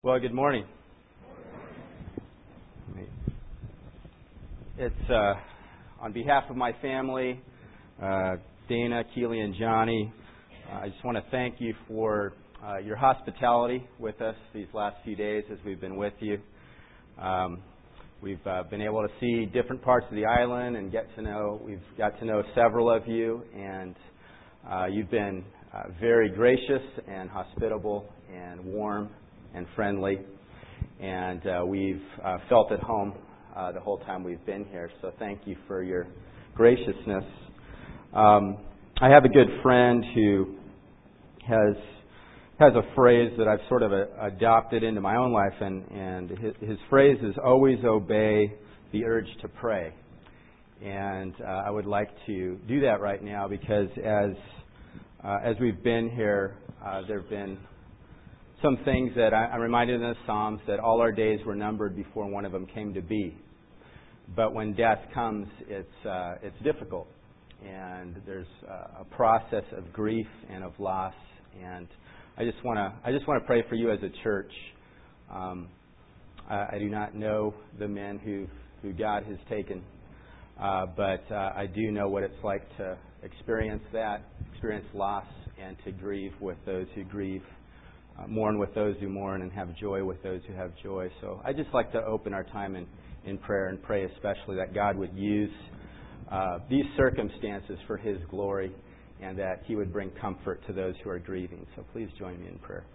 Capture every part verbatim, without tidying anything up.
Well, good morning. It's uh, on behalf of my family, uh, Dana, Keely, and Johnny. Uh, I just want to thank you for uh, your hospitality with us these last few days as we've been with you. Um, we've uh, been able to see different parts of the island and get to know. We've got to know several of you, and uh, you've been uh, very gracious and hospitable and warm and friendly, and uh, we've uh, felt at home uh, the whole time we've been here. So thank you for your graciousness. Um, I have a good friend who has has a phrase that I've sort of a, adopted into my own life, and and his, his phrase is "always obey the urge to pray." And uh, I would like to do that right now because as uh, as we've been here, uh, there have been some things that I, I'm reminded in the Psalms that all our days were numbered before one of them came to be. But when death comes, it's uh, it's difficult, and there's uh, a process of grief and of loss. And I just want to I just want to pray for you as a church. Um, I, I do not know the men who who God has taken, uh, but uh, I do know what it's like to experience that, experience loss, and to grieve with those who grieve. Uh, mourn with those who mourn, and have joy with those who have joy. So I just like to open our time in, in prayer and pray especially that God would use uh, these circumstances for His glory, and that He would bring comfort to those who are grieving. So please join me in prayer.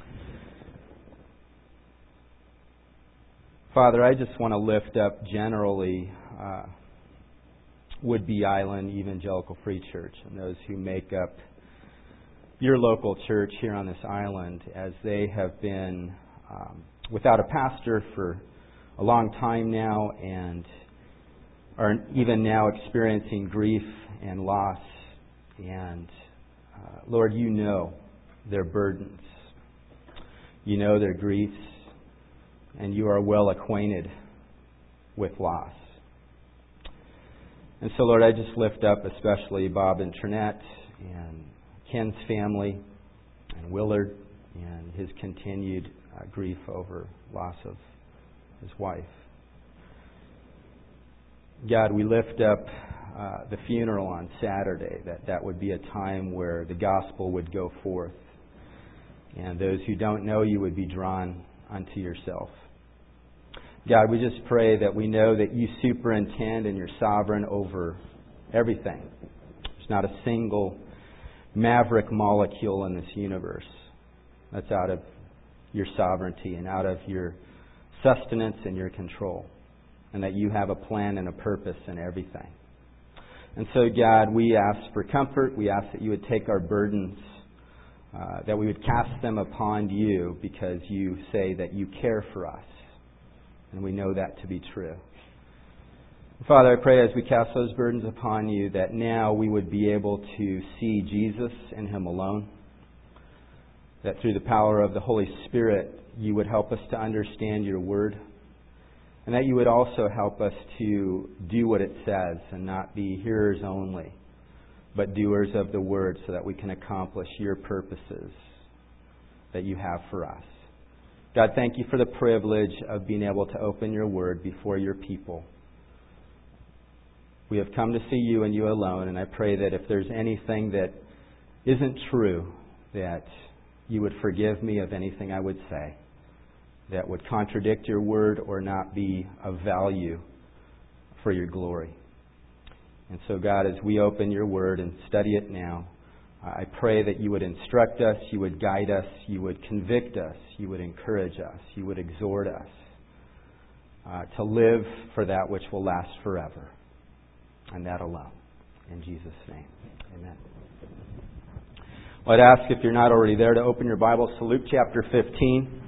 Father, I just want to lift up generally uh, Woodby Island Evangelical Free Church and those who make up your local church here on this island, as they have been um, without a pastor for a long time now and are even now experiencing grief and loss. And uh, Lord, you know their burdens. You know their griefs, and you are well acquainted with loss. And so, Lord, I just lift up especially Bob and Trinette and Ken's family and Willard and his continued uh, grief over loss of his wife. God, we lift up uh, the funeral on Saturday, that that would be a time where the gospel would go forth and those who don't know you would be drawn unto yourself. God, we just pray that we know that you superintend and you're sovereign over everything. There's not a single maverick molecule in this universe that's out of your sovereignty and out of your sustenance and your control, and that you have a plan and a purpose in everything. And so, God, we ask for comfort. We ask that you would take our burdens, uh, that we would cast them upon you, because you say that you care for us, and we know that to be true. Father, I pray as we cast those burdens upon you that now we would be able to see Jesus and Him alone. That through the power of the Holy Spirit, you would help us to understand your word. And that you would also help us to do what it says and not be hearers only, but doers of the word, so that we can accomplish your purposes that you have for us. God, thank you for the privilege of being able to open your word before your people. We have come to see you and you alone, and I pray that if there's anything that isn't true, that you would forgive me of anything I would say that would contradict your word or not be of value for your glory. And so, God, as we open your word and study it now, I pray that you would instruct us, you would guide us, you would convict us, you would encourage us, you would exhort us uh, to live for that which will last forever. And that alone. In Jesus' name. Amen. Well, I'd ask, if you're not already there, to open your Bibles to Luke chapter fifteen.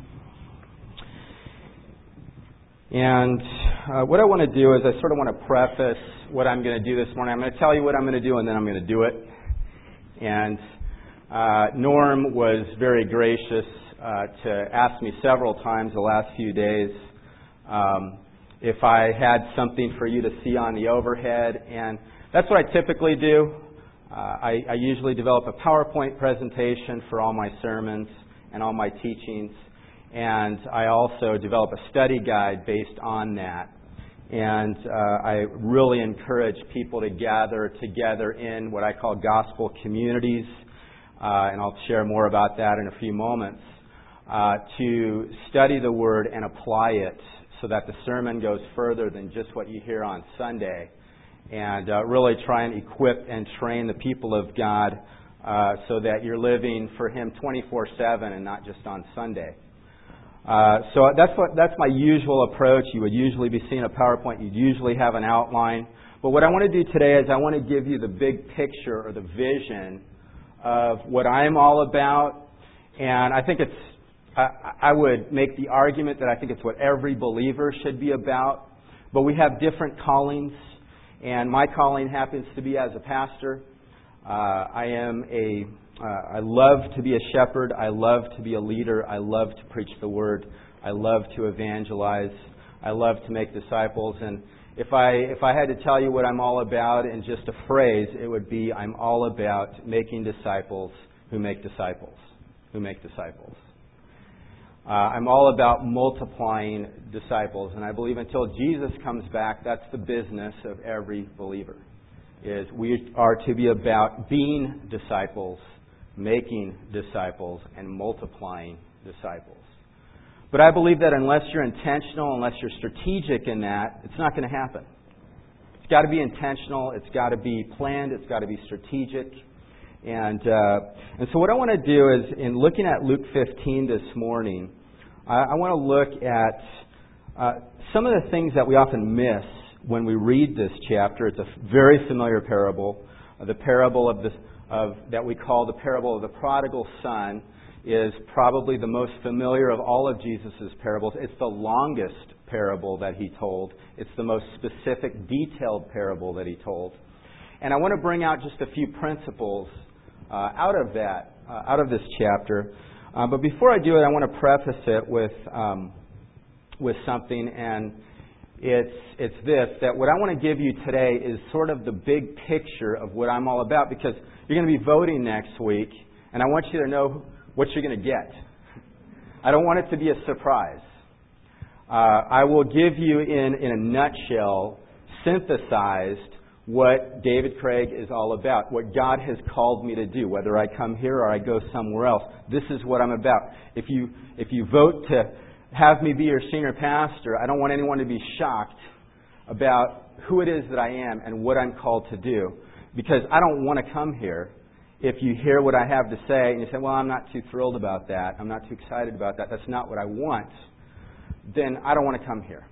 And uh, what I want to do is I sort of want to preface what I'm going to do this morning. I'm going to tell you what I'm going to do, and then I'm going to do it. And uh, Norm was very gracious uh, to ask me several times the last few days um, if I had something for you to see on the overhead. And that's what I typically do. Uh, I, I usually develop a PowerPoint presentation for all my sermons and all my teachings. And I also develop a study guide based on that. And uh, I really encourage people to gather together in what I call gospel communities, uh, and I'll share more about that in a few moments, uh, to study the Word and apply it so that the sermon goes further than just what you hear on Sunday, and uh, really try and equip and train the people of God uh, so that you're living for Him twenty-four seven and not just on Sunday. Uh, so that's what that's my usual approach. You would usually be seeing a PowerPoint. You'd usually have an outline. But what I want to do today is I want to give you the big picture or the vision of what I'm all about. And I think it's, I, I would make the argument that I think it's what every believer should be about. But we have different callings. And my calling happens to be as a pastor. Uh, I am a Uh, I love to be a shepherd. I love to be a leader. I love to preach the Word. I love to evangelize. I love to make disciples. And if I if I had to tell you what I'm all about in just a phrase, it would be I'm all about making disciples who make disciples, who make disciples. Uh, I'm all about multiplying disciples. And I believe until Jesus comes back, that's the business of every believer, is we are to be about being disciples, making disciples, and multiplying disciples. But I believe that unless you're intentional, unless you're strategic in that, it's not going to happen. It's got to be intentional. It's got to be planned. It's got to be strategic. And uh, and so what I want to do is, in looking at Luke fifteen this morning, I, I want to look at uh, some of the things that we often miss when we read this chapter. It's a very familiar parable, uh, the parable of the Of, that we call the parable of the prodigal son, is probably the most familiar of all of Jesus' parables. It's the longest parable that He told. It's the most specific, detailed parable that He told. And I want to bring out just a few principles uh, out of that, uh, out of this chapter. Uh, but before I do it, I want to preface it with um, with something, and it's it's this, that what I want to give you today is sort of the big picture of what I'm all about, because you're going to be voting next week, and I want you to know what you're going to get. I don't want it to be a surprise. Uh, I will give you in, in a nutshell, synthesized, what David Craig is all about, what God has called me to do, whether I come here or I go somewhere else. This is what I'm about. If you if you vote to have me be your senior pastor, I don't want anyone to be shocked about who it is that I am and what I'm called to do. Because I don't want to come here if you hear what I have to say and you say, well, I'm not too thrilled about that. I'm not too excited about that. That's not what I want. Then I don't want to come here.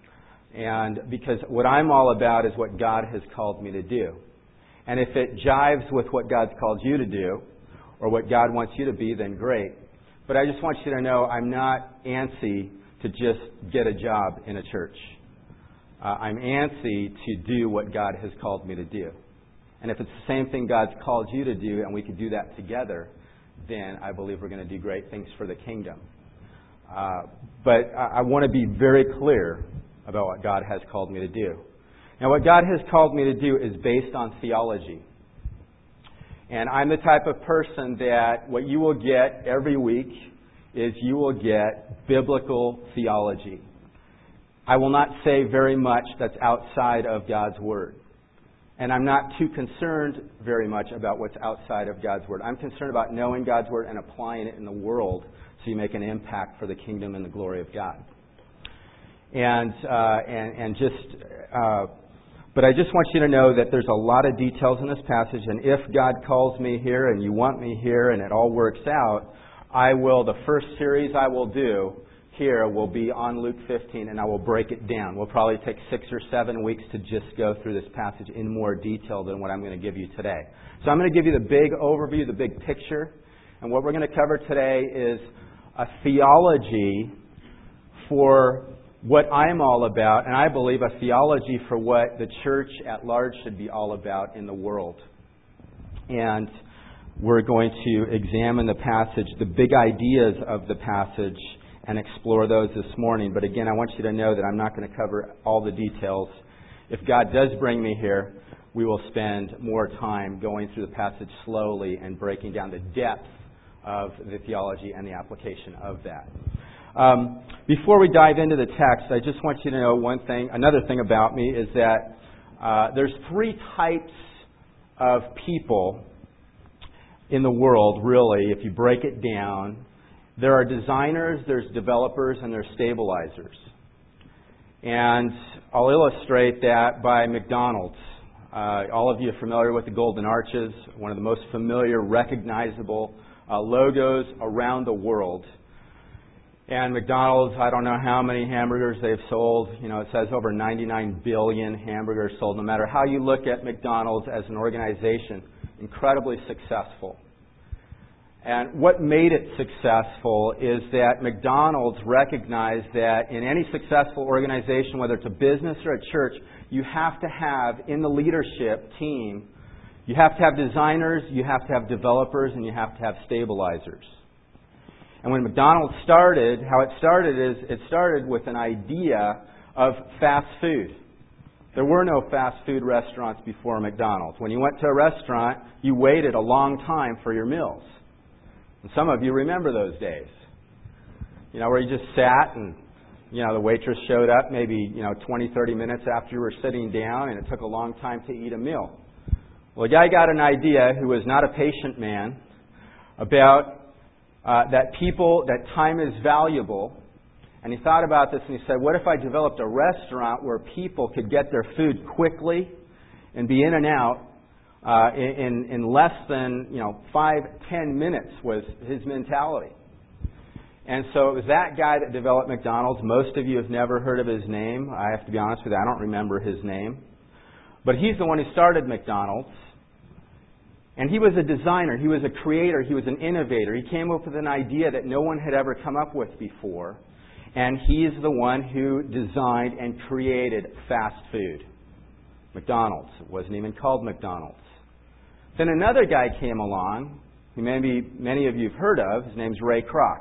And because what I'm all about is what God has called me to do. And if it jives with what God's called you to do, or what God wants you to be, then great. But I just want you to know I'm not antsy to just get a job in a church. Uh, I'm antsy to do what God has called me to do. And if it's the same thing God's called you to do, and we can do that together, then I believe we're going to do great things for the kingdom. Uh, but I, I want to be very clear about what God has called me to do. Now, what God has called me to do is based on theology. And I'm the type of person that what you will get every week is you will get biblical theology. I will not say very much that's outside of God's Word. And I'm not too concerned very much about what's outside of God's Word. I'm concerned about knowing God's Word and applying it in the world so you make an impact for the kingdom and the glory of God. And uh, and, and just, uh, but I just want you to know that there's a lot of details in this passage. And if God calls me here and you want me here and it all works out, I will, the first series I will do here will be on Luke fifteen, and I will break it down. We'll probably take six or seven weeks to just go through this passage in more detail than what I'm going to give you today. So I'm going to give you the big overview, the big picture, and what we're going to cover today is a theology for what I'm all about, and I believe a theology for what the church at large should be all about in the world. And we're going to examine the passage, the big ideas of the passage, and explore those this morning. But again, I want you to know that I'm not going to cover all the details. If God does bring me here, we will spend more time going through the passage slowly and breaking down the depth of the theology and the application of that. Um, before we dive into the text, I just want you to know one thing. Another thing about me is that uh, there's three types of people in the world, really, if you break it down. There are designers, there's developers, and there's stabilizers. And I'll illustrate that by McDonald's. Uh, all of you are familiar with the Golden Arches, one of the most familiar, recognizable uh, logos around the world. And McDonald's, I don't know how many hamburgers they've sold. You know, it says over ninety-nine billion hamburgers sold. No matter how you look at McDonald's as an organization, incredibly successful. And what made it successful is that McDonald's recognized that in any successful organization, whether it's a business or a church, you have to have in the leadership team, you have to have designers, you have to have developers, and you have to have stabilizers. And when McDonald's started, how it started is it started with an idea of fast food. There were no fast food restaurants before McDonald's. When you went to a restaurant, you waited a long time for your meals. And some of you remember those days. You know, where you just sat and, you know, the waitress showed up maybe, you know, twenty, thirty minutes after you were sitting down, and it took a long time to eat a meal. Well, a guy got an idea who was not a patient man about uh, that people, that time is valuable. And he thought about this and he said, what if I developed a restaurant where people could get their food quickly and be in and out Uh, in, in less than, you know, five, ten minutes was his mentality. And so it was that guy that developed McDonald's. Most of you have never heard of his name. I have to be honest with you, I don't remember his name. But he's the one who started McDonald's. And he was a designer. He was a creator. He was an innovator. He came up with an idea that no one had ever come up with before. And he's the one who designed and created fast food. McDonald's. It wasn't even called McDonald's. Then another guy came along, who maybe many of you have heard of. His name's Ray Kroc.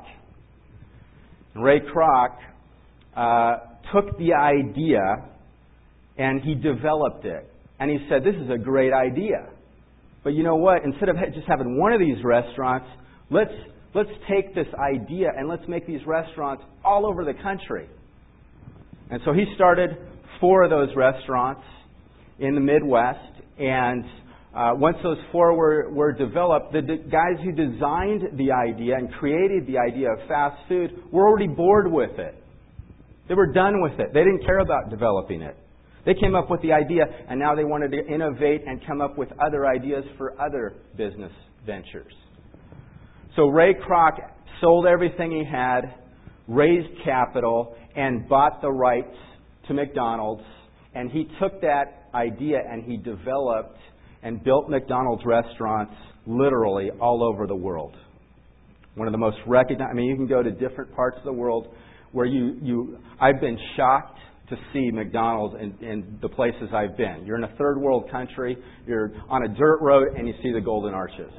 And Ray Kroc uh, took the idea and he developed it. And he said, this is a great idea. But you know what? Instead of just having one of these restaurants, let's, let's take this idea and let's make these restaurants all over the country. And so he started four of those restaurants in the Midwest, and uh, once those four were, were developed, the de- guys who designed the idea and created the idea of fast food were already bored with it. They were done with it. They didn't care about developing it. They came up with the idea, and now they wanted to innovate and come up with other ideas for other business ventures. So Ray Kroc sold everything he had, raised capital, and bought the rights to McDonald's, and he took that idea and he developed and built McDonald's restaurants literally all over the world. One of the most recognized, I mean, you can go to different parts of the world where you, you I've been shocked to see McDonald's in, in the places I've been. You're in a third world country, you're on a dirt road, and you see the Golden Arches.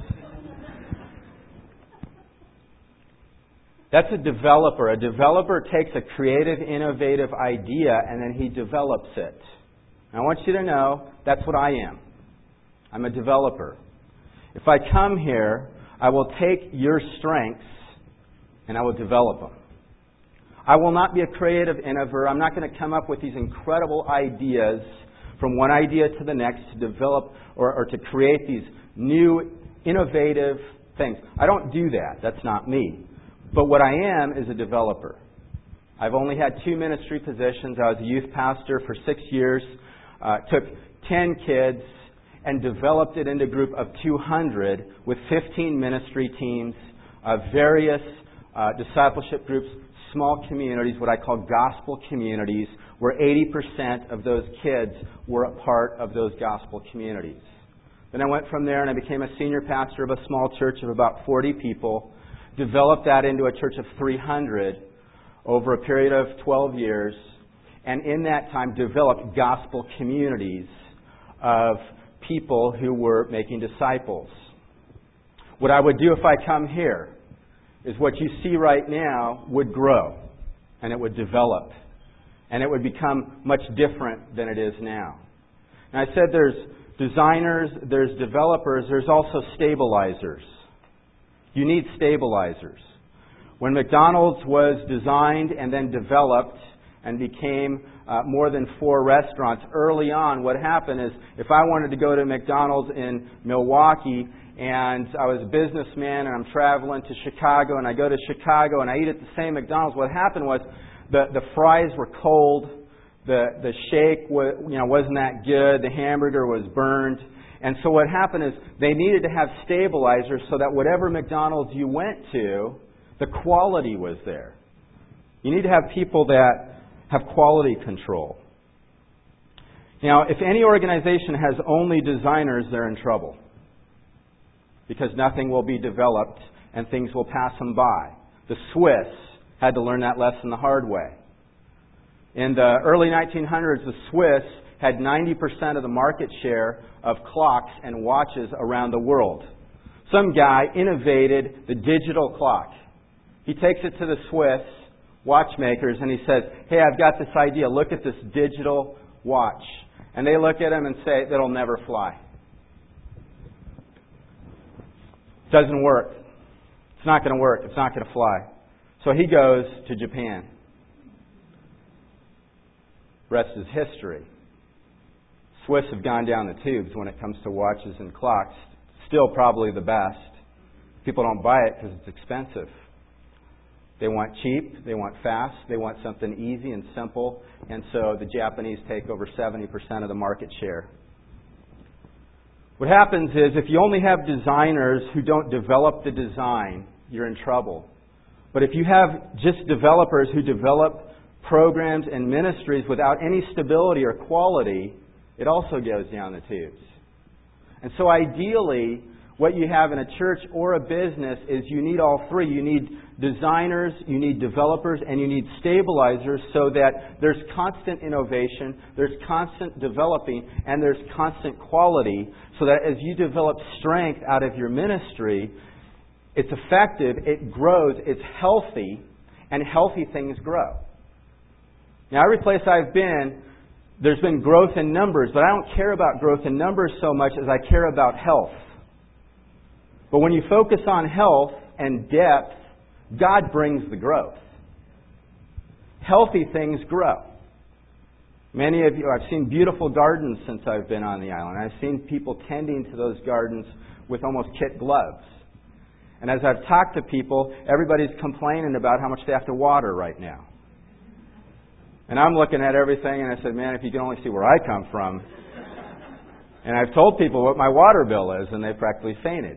That's a developer. A developer takes a creative, innovative idea and then he develops it. I want you to know that's what I am. I'm a developer. If I come here, I will take your strengths and I will develop them. I will not be a creative innovator. I'm not going to come up with these incredible ideas from one idea to the next to develop or, or to create these new, innovative things. I don't do that. That's not me. But what I am is a developer. I've only had two ministry positions. I was a youth pastor for six years. Uh, took ten kids and developed it into a group of two hundred with fifteen ministry teams, uh, various uh, discipleship groups, small communities, what I call gospel communities, where eighty percent of those kids were a part of those gospel communities. Then I went from there and I became a senior pastor of a small church of about forty people, developed that into a church of three hundred over a period of twelve years, and in that time developed gospel communities of people who were making disciples. What I would do if I come here is what you see right now would grow and it would develop and it would become much different than it is now. And I said there's designers, there's developers, there's also stabilizers. You need stabilizers. When McDonald's was designed and then developed and became uh, more than four restaurants, early on what happened is if I wanted to go to McDonald's in Milwaukee and I was a businessman and I'm traveling to Chicago and I go to Chicago and I eat at the same McDonald's, what happened was the, the fries were cold, the, the shake was, you know, wasn't that good, the hamburger was burned. And so what happened is they needed to have stabilizers so that whatever McDonald's you went to, the quality was there. You need to have people that have quality control. Now, if any organization has only designers, they're in trouble, because nothing will be developed and things will pass them by. The Swiss had to learn that lesson the hard way. In the early nineteen hundreds, the Swiss had ninety percent of the market share of clocks and watches around the world. Some guy innovated the digital clock. He takes it to the Swiss watchmakers and he says, hey, I've got this idea. Look at this digital watch. And they look at him and say, that'll never fly. Doesn't work. It's not going to work. It's not going to fly. So he goes to Japan. Rest is history. Swiss have gone down the tubes when it comes to watches and clocks. Still probably the best. People don't buy it because it's expensive. They want cheap, they want fast, they want something easy and simple, and so the Japanese take over seventy percent of the market share. What happens is if you only have designers who don't develop the design, you're in trouble. But if you have just developers who develop programs and ministries without any stability or quality, it also goes down the tubes. And so ideally, what you have in a church or a business is you need all three. You need designers, you need developers, and you need stabilizers so that there's constant innovation, there's constant developing, and there's constant quality so that as you develop strength out of your ministry, it's effective, it grows, it's healthy, and healthy things grow. Now, every place I've been, there's been growth in numbers, but I don't care about growth in numbers so much as I care about health. But when you focus on health and depth, God brings the growth. Healthy things grow. Many of you, I've seen beautiful gardens since I've been on the island. I've seen people tending to those gardens with almost kit gloves. And as I've talked to people, everybody's complaining about how much they have to water right now. And I'm looking at everything and I said, man, if you can only see where I come from. And I've told people what my water bill is and they practically fainted.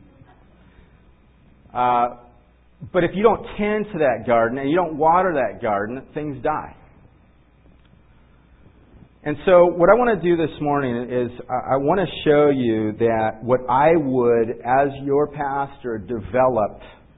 Uh, but if you don't tend to that garden and you don't water that garden, things die. And so what I want to do this morning is I want to show you that what I would, as your pastor, develop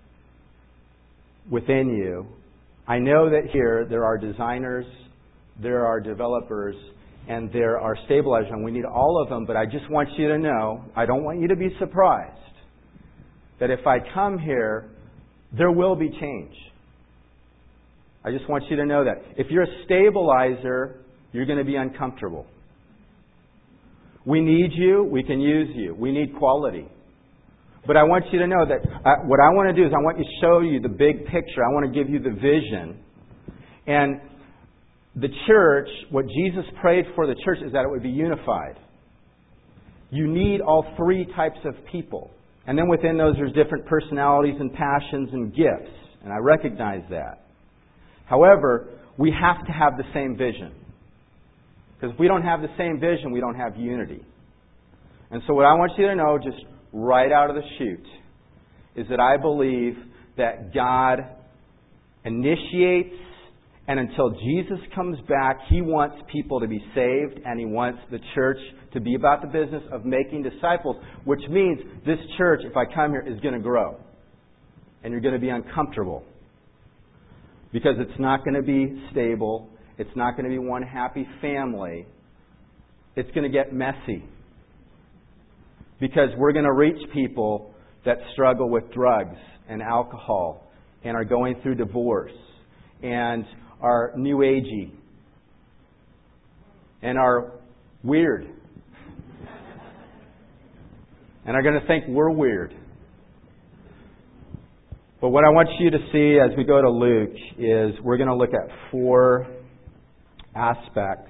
within you. I know that here there are designers, there are developers, and there are stabilizers, and we need all of them, but I just want you to know, I don't want you to be surprised, that if I come here, there will be change. I just want you to know that. If you're a stabilizer, you're going to be uncomfortable. We need you. We can use you. We need quality. But I want you to know that I, what I want to do is I want to show you the big picture. I want to give you the vision. And the church, what Jesus prayed for the church is that it would be unified. You need all three types of people. And then within those, there's different personalities and passions and gifts. And I recognize that. However, we have to have the same vision. Because if we don't have the same vision, we don't have unity. And so what I want you to know, just right out of the chute, is that I believe that God initiates, and until Jesus comes back, He wants people to be saved, and He wants the church to be about the business of making disciples, which means this church, if I come here, is going to grow. And you're going to be uncomfortable. Because it's not going to be stable. It's not going to be one happy family. It's going to get messy. Because we're going to reach people that struggle with drugs and alcohol and are going through divorce and are new agey and are weird and are going to think we're weird. But what I want you to see as we go to Luke is we're going to look at four aspects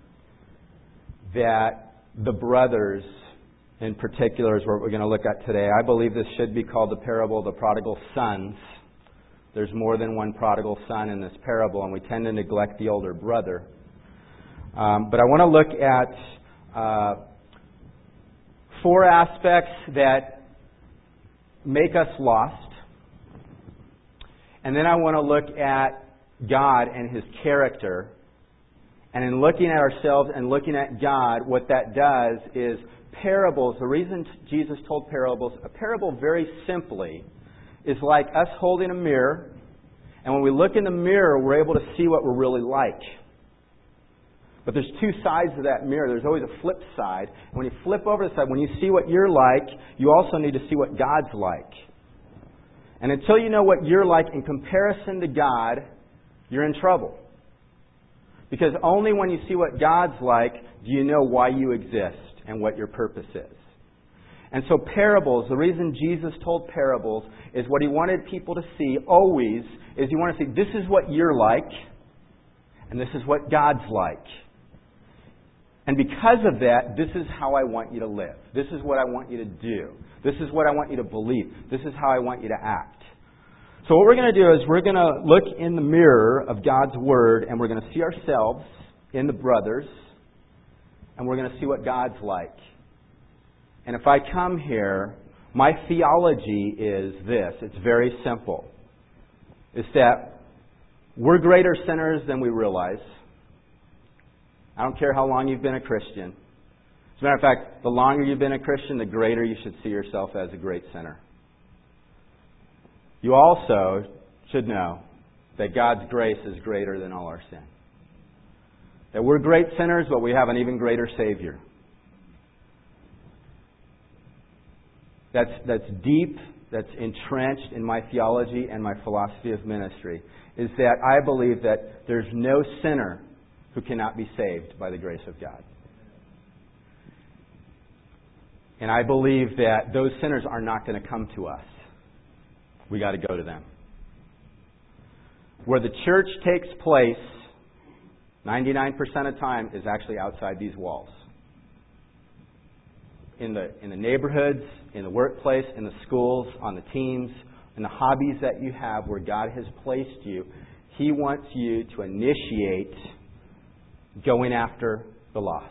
that the brothers in particular is what we're going to look at today. I believe this should be called the parable of the prodigal sons. There's more than one prodigal son in this parable, and we tend to neglect the older brother. Um, but I want to look at uh, four aspects that make us lost. And then I want to look at God and His character. And in looking at ourselves and looking at God, what that does is parables, the reason Jesus told parables, a parable very simply is like us holding a mirror. And when we look in the mirror, we're able to see what we're really like. But there's two sides of that mirror. There's always a flip side. And when you flip over the side, when you see what you're like, you also need to see what God's like. And until you know what you're like in comparison to God, you're in trouble. Because only when you see what God's like do you know why you exist and what your purpose is. And so parables, the reason Jesus told parables is what He wanted people to see always is He wanted to see this is what you're like and this is what God's like. And because of that, this is how I want you to live. This is what I want you to do. This is what I want you to believe. This is how I want you to act. So what we're going to do is we're going to look in the mirror of God's Word and we're going to see ourselves in the brothers and we're going to see what God's like. And if I come here, my theology is this. It's very simple. It's that we're greater sinners than we realize. I don't care how long you've been a Christian. As a matter of fact, the longer you've been a Christian, the greater you should see yourself as a great sinner. You also should know that God's grace is greater than all our sin. That we're great sinners, but we have an even greater Savior. That's, that's deep, that's entrenched in my theology and my philosophy of ministry, is that I believe that there's no sinner who cannot be saved by the grace of God. And I believe that those sinners are not going to come to us. We got to go to them. Where the church takes place, ninety-nine percent of the time, is actually outside these walls. In the, in the neighborhoods, in the workplace, in the schools, on the teams, in the hobbies that you have where God has placed you, He wants you to initiate going after the lost.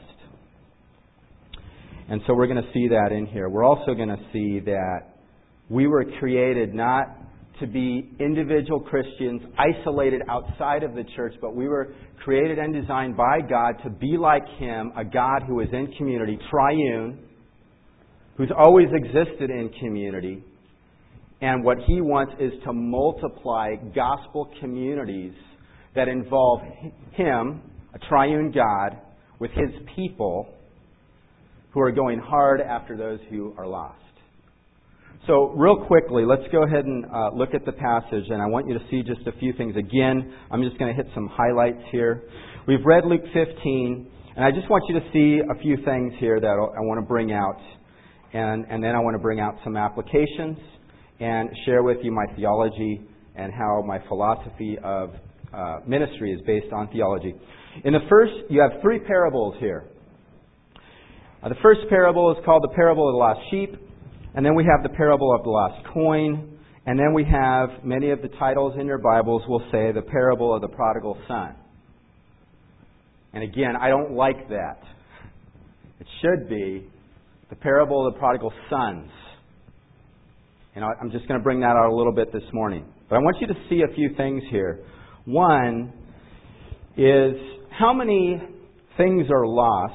And so we're going to see that in here. We're also going to see that we were created not to be individual Christians isolated outside of the church, but we were created and designed by God to be like Him, a God who is in community, triune, who's always existed in community. And what He wants is to multiply gospel communities that involve Him, a triune God, with His people who are going hard after those who are lost. So real quickly, let's go ahead and uh, look at the passage, and I want you to see just a few things. Again, I'm just going to hit some highlights here. We've read Luke fifteen, and I just want you to see a few things here that I want to bring out, and, and then I want to bring out some applications and share with you my theology and how my philosophy of uh, ministry is based on theology. In the first, you have three parables here. Uh, the first parable is called the parable of the lost sheep. And then we have the parable of the lost coin. And then we have, many of the titles in your Bibles will say, the parable of the prodigal son. And again, I don't like that. It should be the parable of the prodigal sons. And I'm just going to bring that out a little bit this morning. But I want you to see a few things here. One is, how many things are lost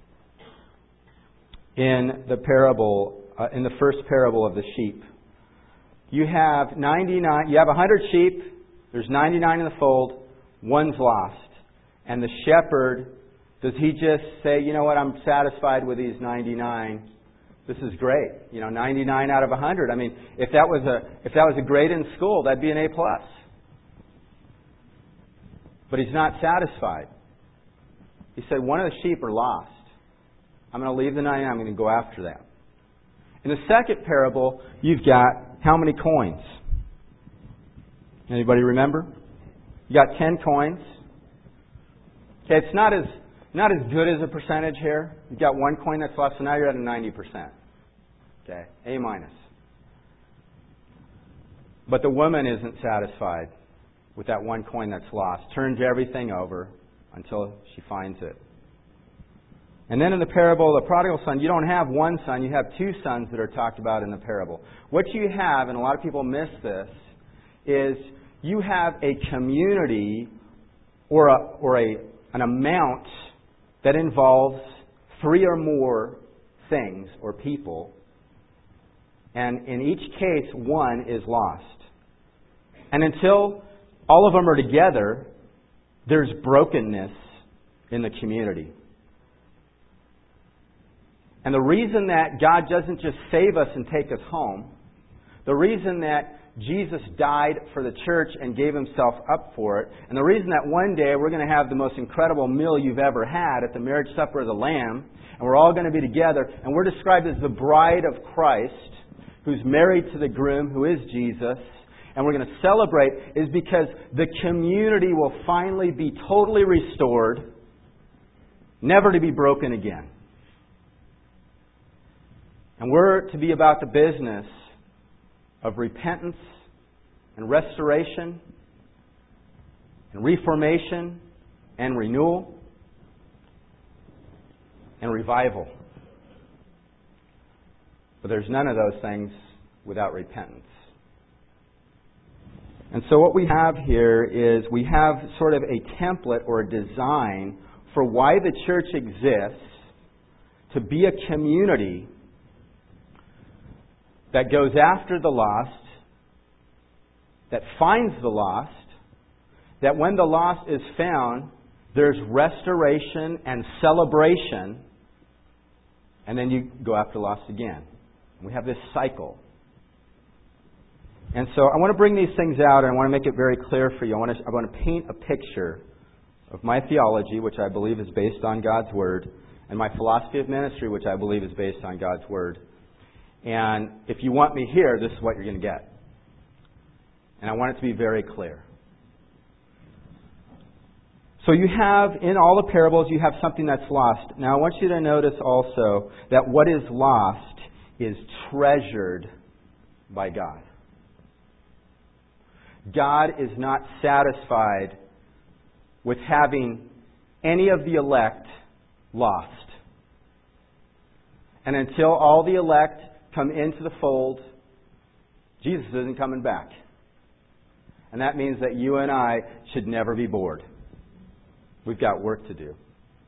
in the parable Uh, in the first parable of the sheep? You have ninety-nine, you have one hundred sheep, there's ninety-nine in the fold, one's lost. And the shepherd, does he just say, you know what, I'm satisfied with these ninety-nine. This is great. You know, ninety-nine out of one hundred. I mean, if that was a if that was a grade in school, that'd be an A plus. But he's not satisfied. He said, one of the sheep are lost. I'm going to leave the ninety-nine, I'm going to go after them. In the second parable, you've got how many coins? Anybody remember? You got ten coins. Okay, it's not as not as good as a percentage here. You've got one coin that's lost, so now you're at a ninety percent. Okay, A minus. But the woman isn't satisfied with that one coin that's lost. Turns everything over until she finds it. And then in the parable of the prodigal son, you don't have one son, you have two sons that are talked about in the parable. What you have, and a lot of people miss this, is you have a community or a, or a, an amount that involves three or more things or people. And in each case, one is lost. And until all of them are together, there's brokenness in the community. And the reason that God doesn't just save us and take us home, the reason that Jesus died for the church and gave Himself up for it, and the reason that one day we're going to have the most incredible meal you've ever had at the marriage supper of the Lamb, and we're all going to be together, and we're described as the bride of Christ, who's married to the groom, who is Jesus, and we're going to celebrate, is because the community will finally be totally restored, never to be broken again. And we're to be about the business of repentance and restoration and reformation and renewal and revival. But there's none of those things without repentance. And so what we have here is we have sort of a template or a design for why the church exists, to be a community that goes after the lost, that finds the lost, that when the lost is found, there's restoration and celebration, and then you go after the lost again. We have this cycle. And so I want to bring these things out, and I want to make it very clear for you. I want to, I want to paint a picture of my theology, which I believe is based on God's Word, and my philosophy of ministry, which I believe is based on God's Word. And if you want me here, this is what you're going to get. And I want it to be very clear. So you have, in all the parables, you have something that's lost. Now I want you to notice also that what is lost is treasured by God. God is not satisfied with having any of the elect lost. And until all the elect come into the fold, Jesus isn't coming back. And that means that you and I should never be bored. We've got work to do.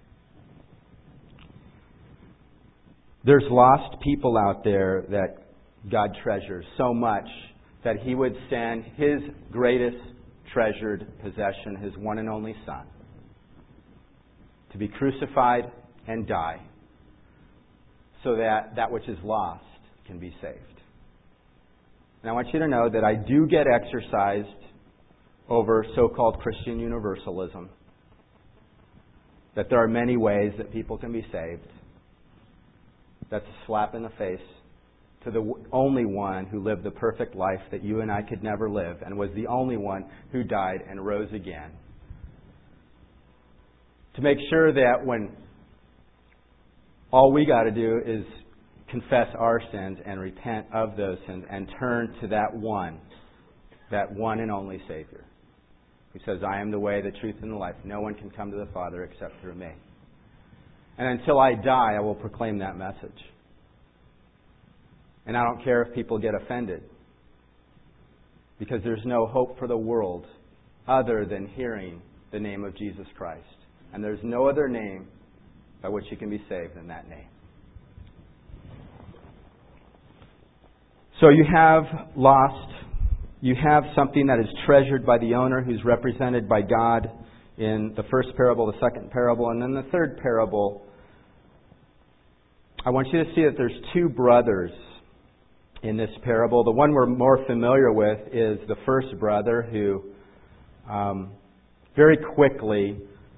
There's lost people out there that God treasures so much that He would send His greatest treasured possession, His one and only Son, to be crucified and die so that that which is lost can be saved. And I want you to know that I do get exercised over so-called Christian universalism, that there are many ways that people can be saved. That's a slap in the face to the only one who lived the perfect life that you and I could never live, and was the only one who died and rose again. To make sure that when all we got to do is confess our sins and repent of those sins and turn to that one, that one and only Savior, who says, I am the way, the truth, and the life. No one can come to the Father except through me. And until I die, I will proclaim that message. And I don't care if people get offended, because there's no hope for the world other than hearing the name of Jesus Christ. And there's no other name by which you can be saved than that name. So you have lost, you have something that is treasured by the owner, who's represented by God in the first parable, the second parable, and then the third parable. I want you to see that there's two brothers in this parable. The one we're more familiar with is the first brother, who um, very quickly,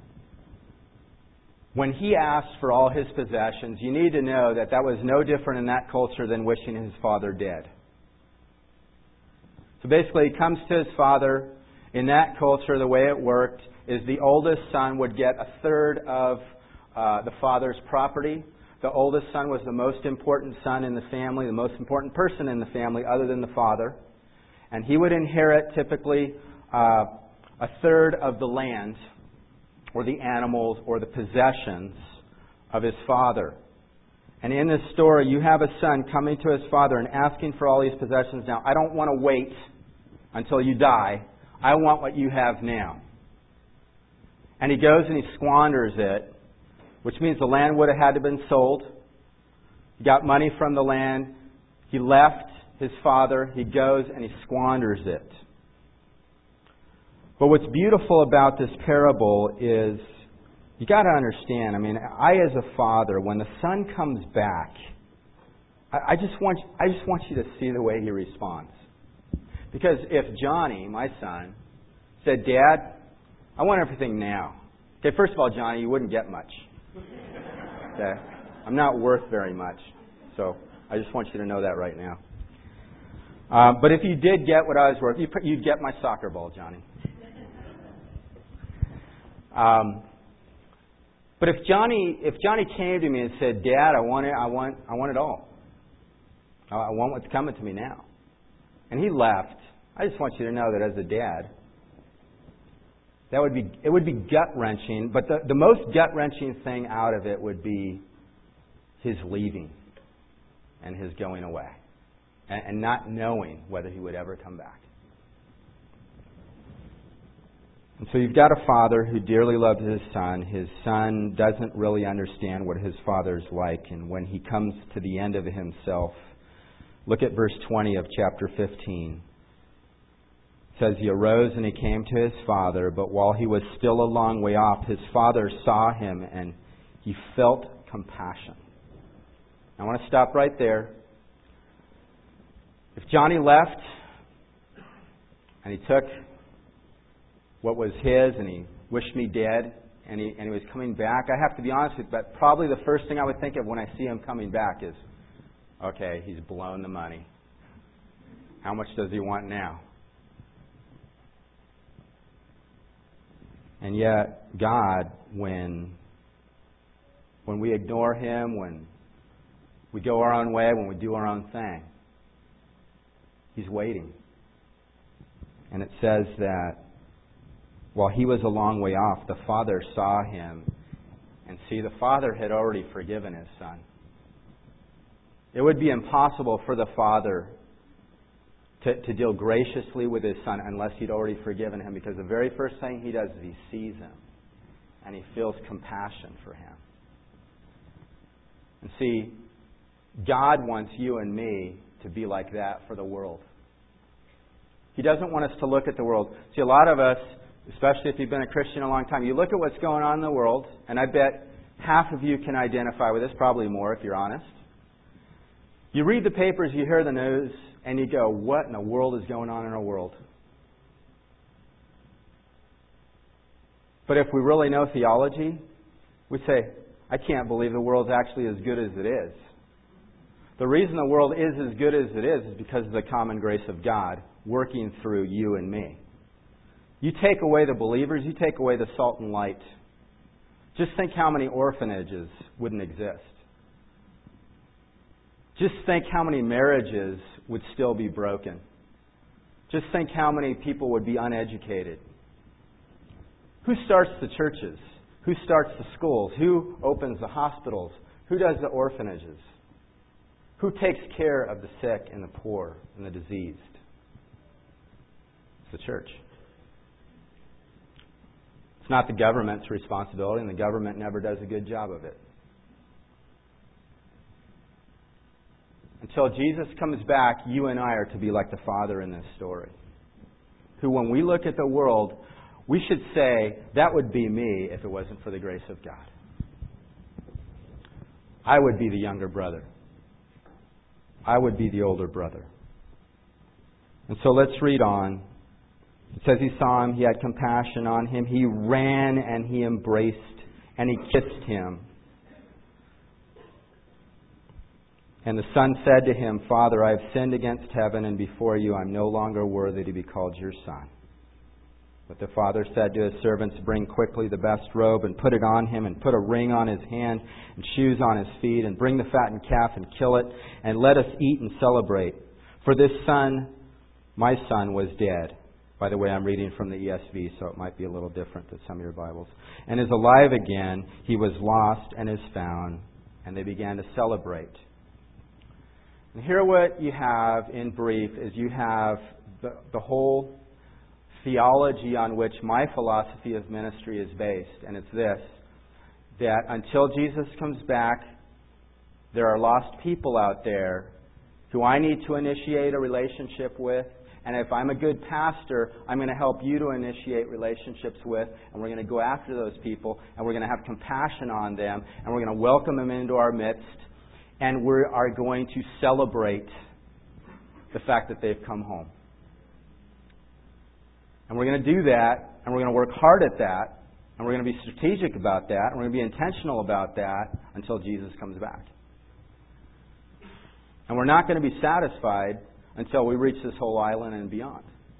when he asked for all his possessions, you need to know that that was no different in that culture than wishing his father dead. So basically, he comes to his father. In that culture, the way it worked is the oldest son would get a third of uh, the father's property. The oldest son was the most important son in the family, the most important person in the family other than the father. And he would inherit typically uh, a third of the land or the animals or the possessions of his father. And in this story, you have a son coming to his father and asking for all these possessions now. I don't want to wait until you die. I want what you have now. And he goes and he squanders it, which means the land would have had to have been sold. He got money from the land. He left his father. He goes and he squanders it. But what's beautiful about this parable is you got to understand, I mean, I as a father, when the son comes back, I, I just want I just want you to see the way he responds. Because if Johnny, my son, said, Dad, I want everything now. Okay, first of all, Johnny, you wouldn't get much. Okay? I'm not worth very much. So I just want you to know that right now. Uh, but if you did get what I was worth, you'd get my soccer ball, Johnny. Um, but if Johnny, if Johnny came to me and said, Dad, I want it, I want, I want it all. I want what's coming to me now. And he left. I just want you to know that as a dad, that would be it would be gut wrenching. But the, the most gut wrenching thing out of it would be his leaving and his going away, and, and not knowing whether he would ever come back. And so you've got a father who dearly loves his son. His son doesn't really understand what his father's like, and when he comes to the end of himself, look at verse twenty of chapter fifteen. It says, he arose and he came to his father, but while he was still a long way off, his father saw him and he felt compassion. I want to stop right there. If Johnny left and he took what was his and he wished me dead and he, and he was coming back, I have to be honest with you, but probably the first thing I would think of when I see him coming back is, okay, he's blown the money. How much does he want now? And yet, God, when when we ignore Him, when we go our own way, when we do our own thing, He's waiting. And it says that while he was a long way off, the Father saw him. And see, the Father had already forgiven his son. It would be impossible for the Father to, to deal graciously with his son unless he'd already forgiven him, because the very first thing he does is he sees him and he feels compassion for him. And see, God wants you and me to be like that for the world. He doesn't want us to look at the world. See, a lot of us, especially if you've been a Christian a long time, you look at what's going on in the world, and I bet half of you can identify with this, probably more if you're honest. You read the papers, you hear the news, and you go, what in the world is going on in our world? But if we really know theology, we say, I can't believe the world's actually as good as it is. The reason the world is as good as it is is because of the common grace of God working through you and me. You take away the believers, you take away the salt and light. Just think how many orphanages wouldn't exist. Just think how many marriages would still be broken. Just think how many people would be uneducated. Who starts the churches? Who starts the schools? Who opens the hospitals? Who does the orphanages? Who takes care of the sick and the poor and the diseased? It's the church. It's not the government's responsibility, and the government never does a good job of it. Until Jesus comes back, you and I are to be like the Father in this story, who, when we look at the world, we should say, that would be me if it wasn't for the grace of God. I would be the younger brother. I would be the older brother. And so let's read on. It says he saw him, he had compassion on him, he ran and he embraced and he kissed him. And the son said to him, Father, I have sinned against heaven and before you. I am no longer worthy to be called your son. But the father said to his servants, Bring quickly the best robe and put it on him, and put a ring on his hand and shoes on his feet, and bring the fattened calf and kill it, and let us eat and celebrate. For this son, my son, was dead. By the way, I'm reading from the E S V, so it might be a little different than some of your Bibles. And is alive again. He was lost and is found. And they began to celebrate. And here what you have in brief is you have the, the whole theology on which my philosophy of ministry is based. And it's this, that until Jesus comes back, there are lost people out there who I need to initiate a relationship with. And if I'm a good pastor, I'm going to help you to initiate relationships with, and we're going to go after those people, and we're going to have compassion on them, and we're going to welcome them into our midst, and we are going to celebrate the fact that they've come home. And we're going to do that, and we're going to work hard at that, and we're going to be strategic about that, and we're going to be intentional about that until Jesus comes back. And we're not going to be satisfied until we reach this whole island and beyond.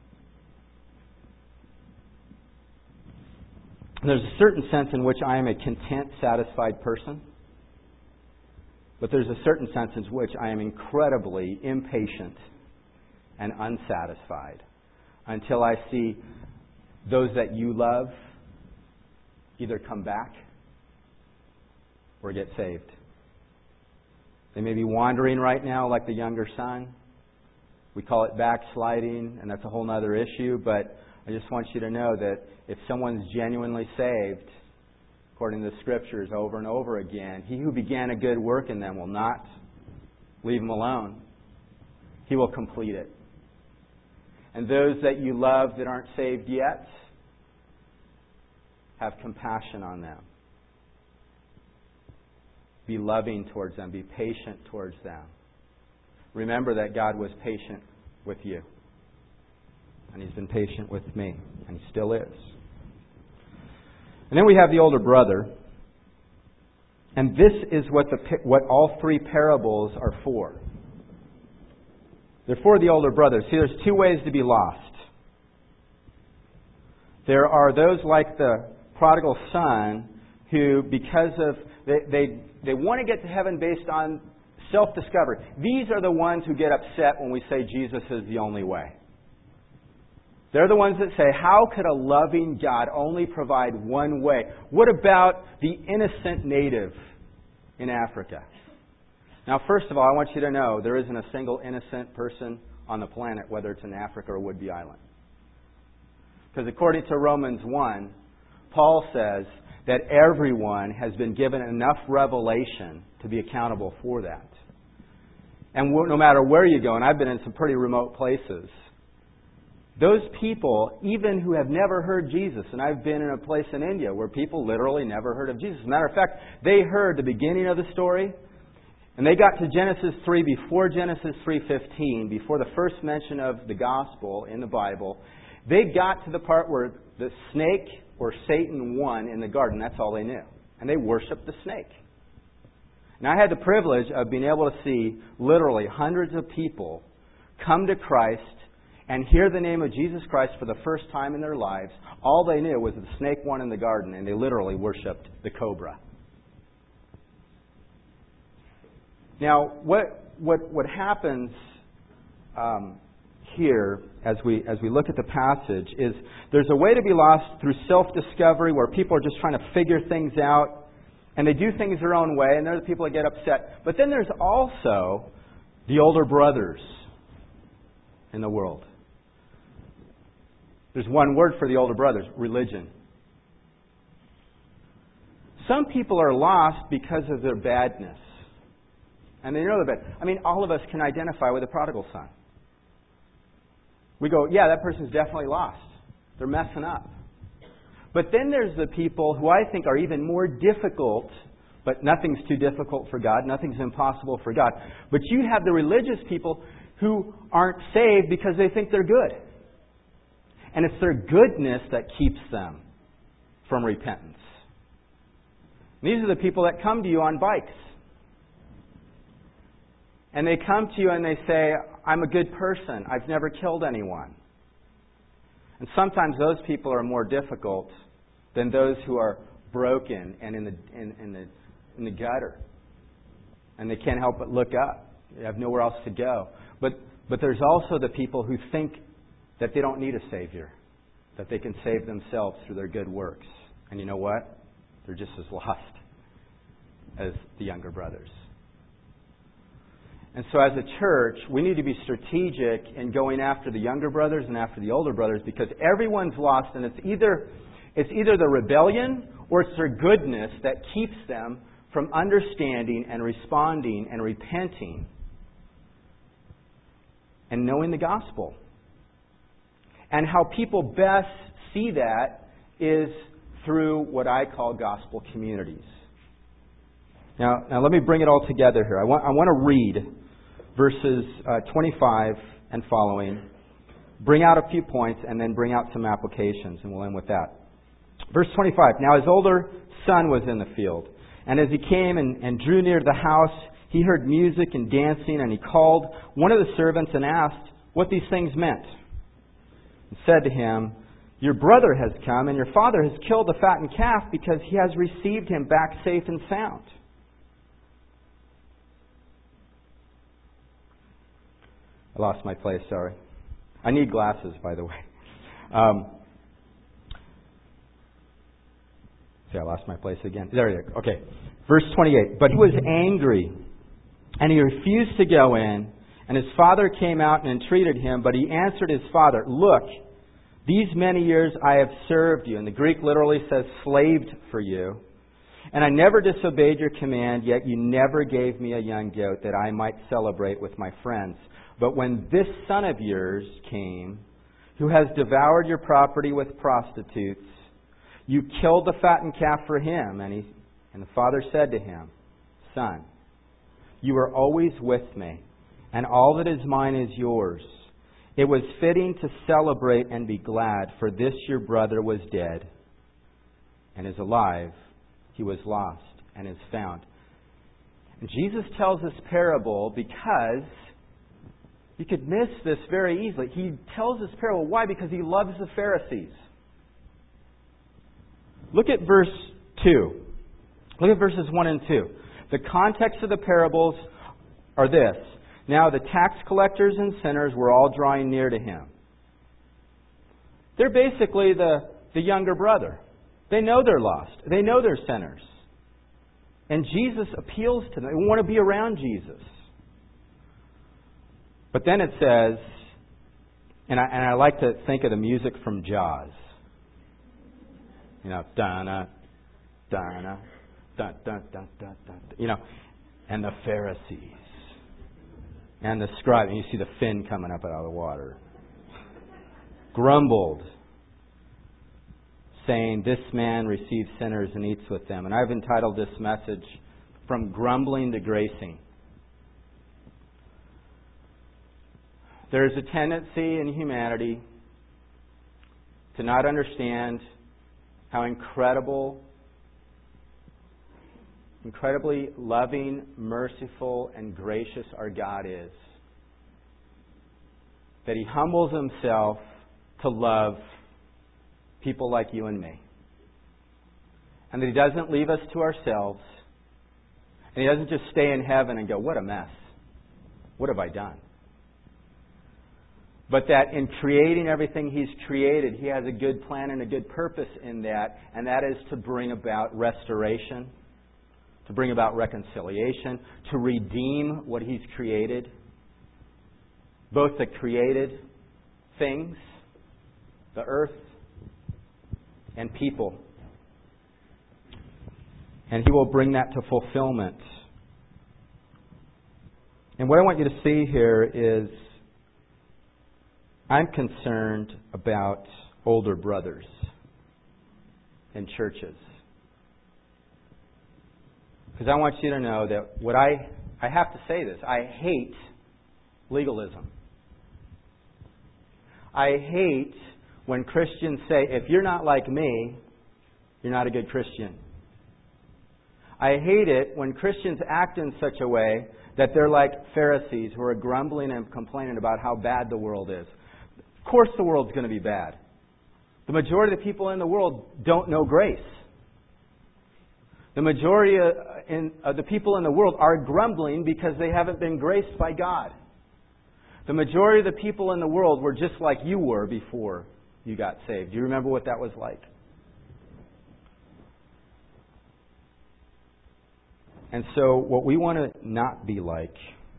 There's a certain sense in which I am a content, satisfied person. But there's a certain sense in which I am incredibly impatient and unsatisfied until I see those that you love either come back or get saved. They may be wandering right now like the younger son. We call it backsliding, and that's a whole other issue, but I just want you to know that if someone's genuinely saved, according to the Scriptures over and over again, he who began a good work in them will not leave them alone. He will complete it. And those that you love that aren't saved yet, have compassion on them. Be loving towards them. Be patient towards them. Remember that God was patient with you. And He's been patient with me. And He still is. And then we have the older brother. And this is what the what all three parables are for. They're for the older brother. See, there's two ways to be lost. There are those like the prodigal son who, because of they they, they want to get to heaven based on self-discovery. These are the ones who get upset when we say Jesus is the only way. They're the ones that say, how could a loving God only provide one way? What about the innocent native in Africa? Now, first of all, I want you to know there isn't a single innocent person on the planet, whether it's in Africa or Whidbey Island. Because according to Romans one, Paul says that everyone has been given enough revelation to be accountable for that. And no matter where you go, and I've been in some pretty remote places, those people, even who have never heard Jesus, and I've been in a place in India where people literally never heard of Jesus. As a matter of fact, they heard the beginning of the story, and they got to Genesis three before Genesis three fifteen, before the first mention of the gospel in the Bible. They got to the part where the snake or Satan won in the garden. That's all they knew. And they worshiped the snake. And I had the privilege of being able to see literally hundreds of people come to Christ and hear the name of Jesus Christ for the first time in their lives. All they knew was the snake won in the garden, and they literally worshipped the cobra. Now, what what what happens um, here as we as we look at the passage is there's a way to be lost through self-discovery where people are just trying to figure things out. And they do things their own way, and they're the people that get upset. But then there's also the older brothers in the world. There's one word for the older brothers, religion. Some people are lost because of their badness. And they know they're bad. I mean, all of us can identify with the prodigal son. We go, yeah, that person's definitely lost. They're messing up. But then there's the people who I think are even more difficult, but nothing's too difficult for God. Nothing's impossible for God. But you have the religious people who aren't saved because they think they're good. And it's their goodness that keeps them from repentance. And these are the people that come to you on bikes. And they come to you and they say, I'm a good person. I've never killed anyone. And sometimes those people are more difficult than those who are broken and in the in, in the in the gutter. And they can't help but look up. They have nowhere else to go. But but there's also the people who think that they don't need a Savior, that they can save themselves through their good works. And you know what? They're just as lost as the younger brothers. And so as a church, we need to be strategic in going after the younger brothers and after the older brothers, because everyone's lost, and it's either it's either the rebellion or it's their goodness that keeps them from understanding and responding and repenting and knowing the gospel. And how people best see that is through what I call gospel communities. Now, now let me bring it all together here. I want I want to read verses uh, twenty-five and following, bring out a few points, and then bring out some applications, and we'll end with that. Verse twenty-five, now his older son was in the field, and as he came and, and drew near to the house, he heard music and dancing, and he called one of the servants and asked what these things meant. And said to him, your brother has come, and your father has killed the fattened calf because he has received him back safe and sound. I lost my place, sorry. I need glasses, by the way. Um, see, I lost my place again. There you go. Okay. Verse twenty-eight. But he was angry, and he refused to go in. And his father came out and entreated him, but he answered his father, look, these many years I have served you. And the Greek literally says slaved for you. And I never disobeyed your command, yet you never gave me a young goat that I might celebrate with my friends. But when this son of yours came, who has devoured your property with prostitutes, you killed the fattened calf for him. And, he, and the father said to him, son, you are always with me, and all that is mine is yours. It was fitting to celebrate and be glad, for this your brother was dead and is alive. He was lost and is found. And Jesus tells this parable because you could miss this very easily. He tells this parable. Why? Because he loves the Pharisees. Look at verse two. Look at verses one and two. The context of the parables are this. Now the tax collectors and sinners were all drawing near to him. They're basically the, the younger brother. They know they're lost. They know they're sinners. And Jesus appeals to them. They want to be around Jesus. But then it says, and I, and I like to think of the music from Jaws. You know, da-na, da-na, da-da-da-da-da. You know, and the Pharisees. And the scribe, and you see the fin coming up out of the water. Grumbled, saying, this man receives sinners and eats with them. And I've entitled this message, From Grumbling to Gracing. There's a tendency in humanity to not understand how incredible, incredibly loving, merciful, and gracious our God is. That He humbles Himself to love people like you and me. And that He doesn't leave us to ourselves. And He doesn't just stay in heaven and go, what a mess. What have I done? But that in creating everything He's created, He has a good plan and a good purpose in that. And that is to bring about restoration, to bring about reconciliation, to redeem what He's created. Both the created things, the earth, and people. And He will bring that to fulfillment. And what I want you to see here is I'm concerned about older brothers in churches. Because I want you to know that what I, I have to say this, I hate legalism. I hate when Christians say, if you're not like me, you're not a good Christian. I hate it when Christians act in such a way that they're like Pharisees who are grumbling and complaining about how bad the world is. Of course the world's going to be bad. The majority of the people in the world don't know grace. The majority of, in, of the people in the world are grumbling because they haven't been graced by God. The majority of the people in the world were just like you were before you got saved. Do you remember what that was like? And so what we want to not be like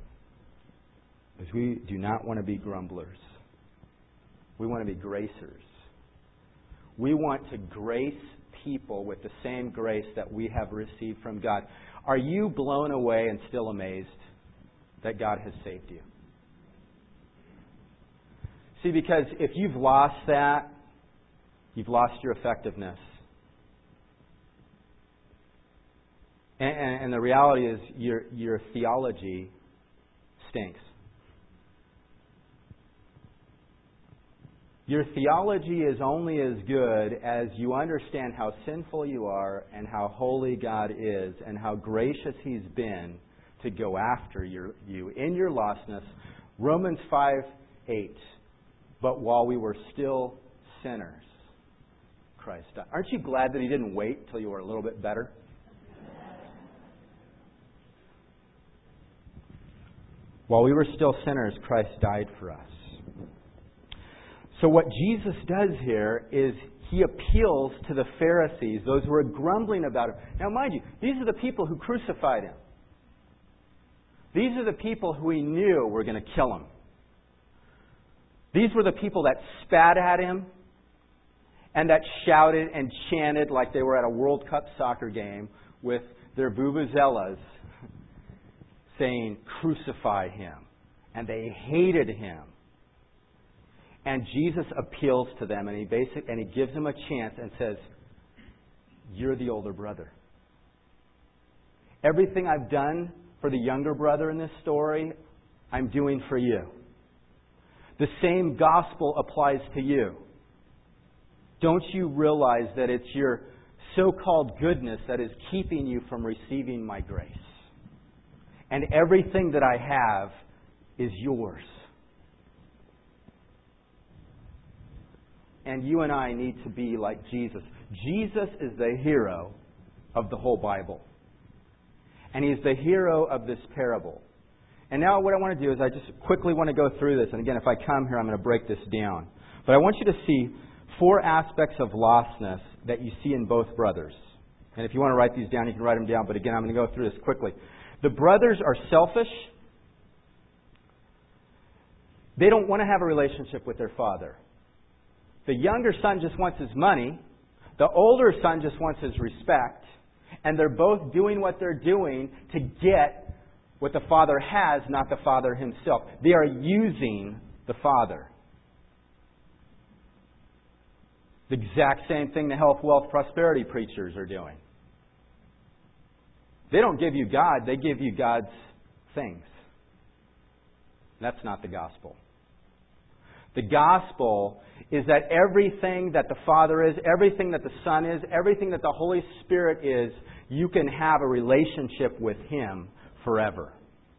is we do not want to be grumblers. We want to be gracers. We want to grace people with the same grace that we have received from God. Are you blown away and still amazed that God has saved you? See, because if you've lost that, you've lost your effectiveness. And, and, and the reality is your, your theology stinks. Your theology is only as good as you understand how sinful you are and how holy God is and how gracious He's been to go after your, you in your lostness. Romans five eight. But while we were still sinners, Christ died. Aren't you glad that He didn't wait till you were a little bit better? While we were still sinners, Christ died for us. So what Jesus does here is He appeals to the Pharisees, those who are grumbling about Him. Now mind you, these are the people who crucified Him. These are the people who He knew were going to kill Him. These were the people that spat at Him and that shouted and chanted like they were at a World Cup soccer game with their vuvuzelas saying, "Crucify Him." And they hated Him. And Jesus appeals to them, and he basic and he gives them a chance and says, "You're the older brother. Everything I've done for the younger brother in this story, I'm doing for you. The same gospel applies to you. Don't you realize that it's your so-called goodness that is keeping you from receiving my grace? And everything that I have is yours." And you and I need to be like Jesus. Jesus is the hero of the whole Bible. And He's the hero of this parable. And now what I want to do is I just quickly want to go through this. And again, if I come here, I'm going to break this down. But I want you to see four aspects of lostness that you see in both brothers. And if you want to write these down, you can write them down. But again, I'm going to go through this quickly. The brothers are selfish. They don't want to have a relationship with their father. The younger son just wants his money. The older son just wants his respect. And they're both doing what they're doing to get what the father has, not the father himself. They are using the father. The exact same thing the health, wealth, prosperity preachers are doing. They don't give you God, they give you God's things. That's not the gospel. The gospel is that everything that the Father is, everything that the Son is, everything that the Holy Spirit is, you can have a relationship with Him forever.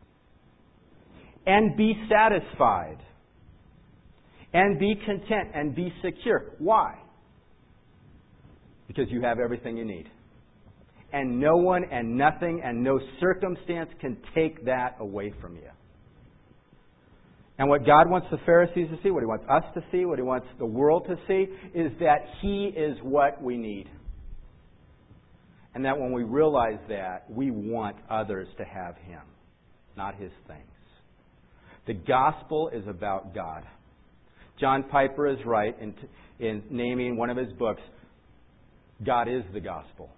And be satisfied. And be content and be secure. Why? Because you have everything you need. And no one and nothing and no circumstance can take that away from you. And what God wants the Pharisees to see, what He wants us to see, what He wants the world to see, is that He is what we need. And that when we realize that, we want others to have Him, not His things. The gospel is about God. John Piper is right in, in naming one of his books, God is the gospel.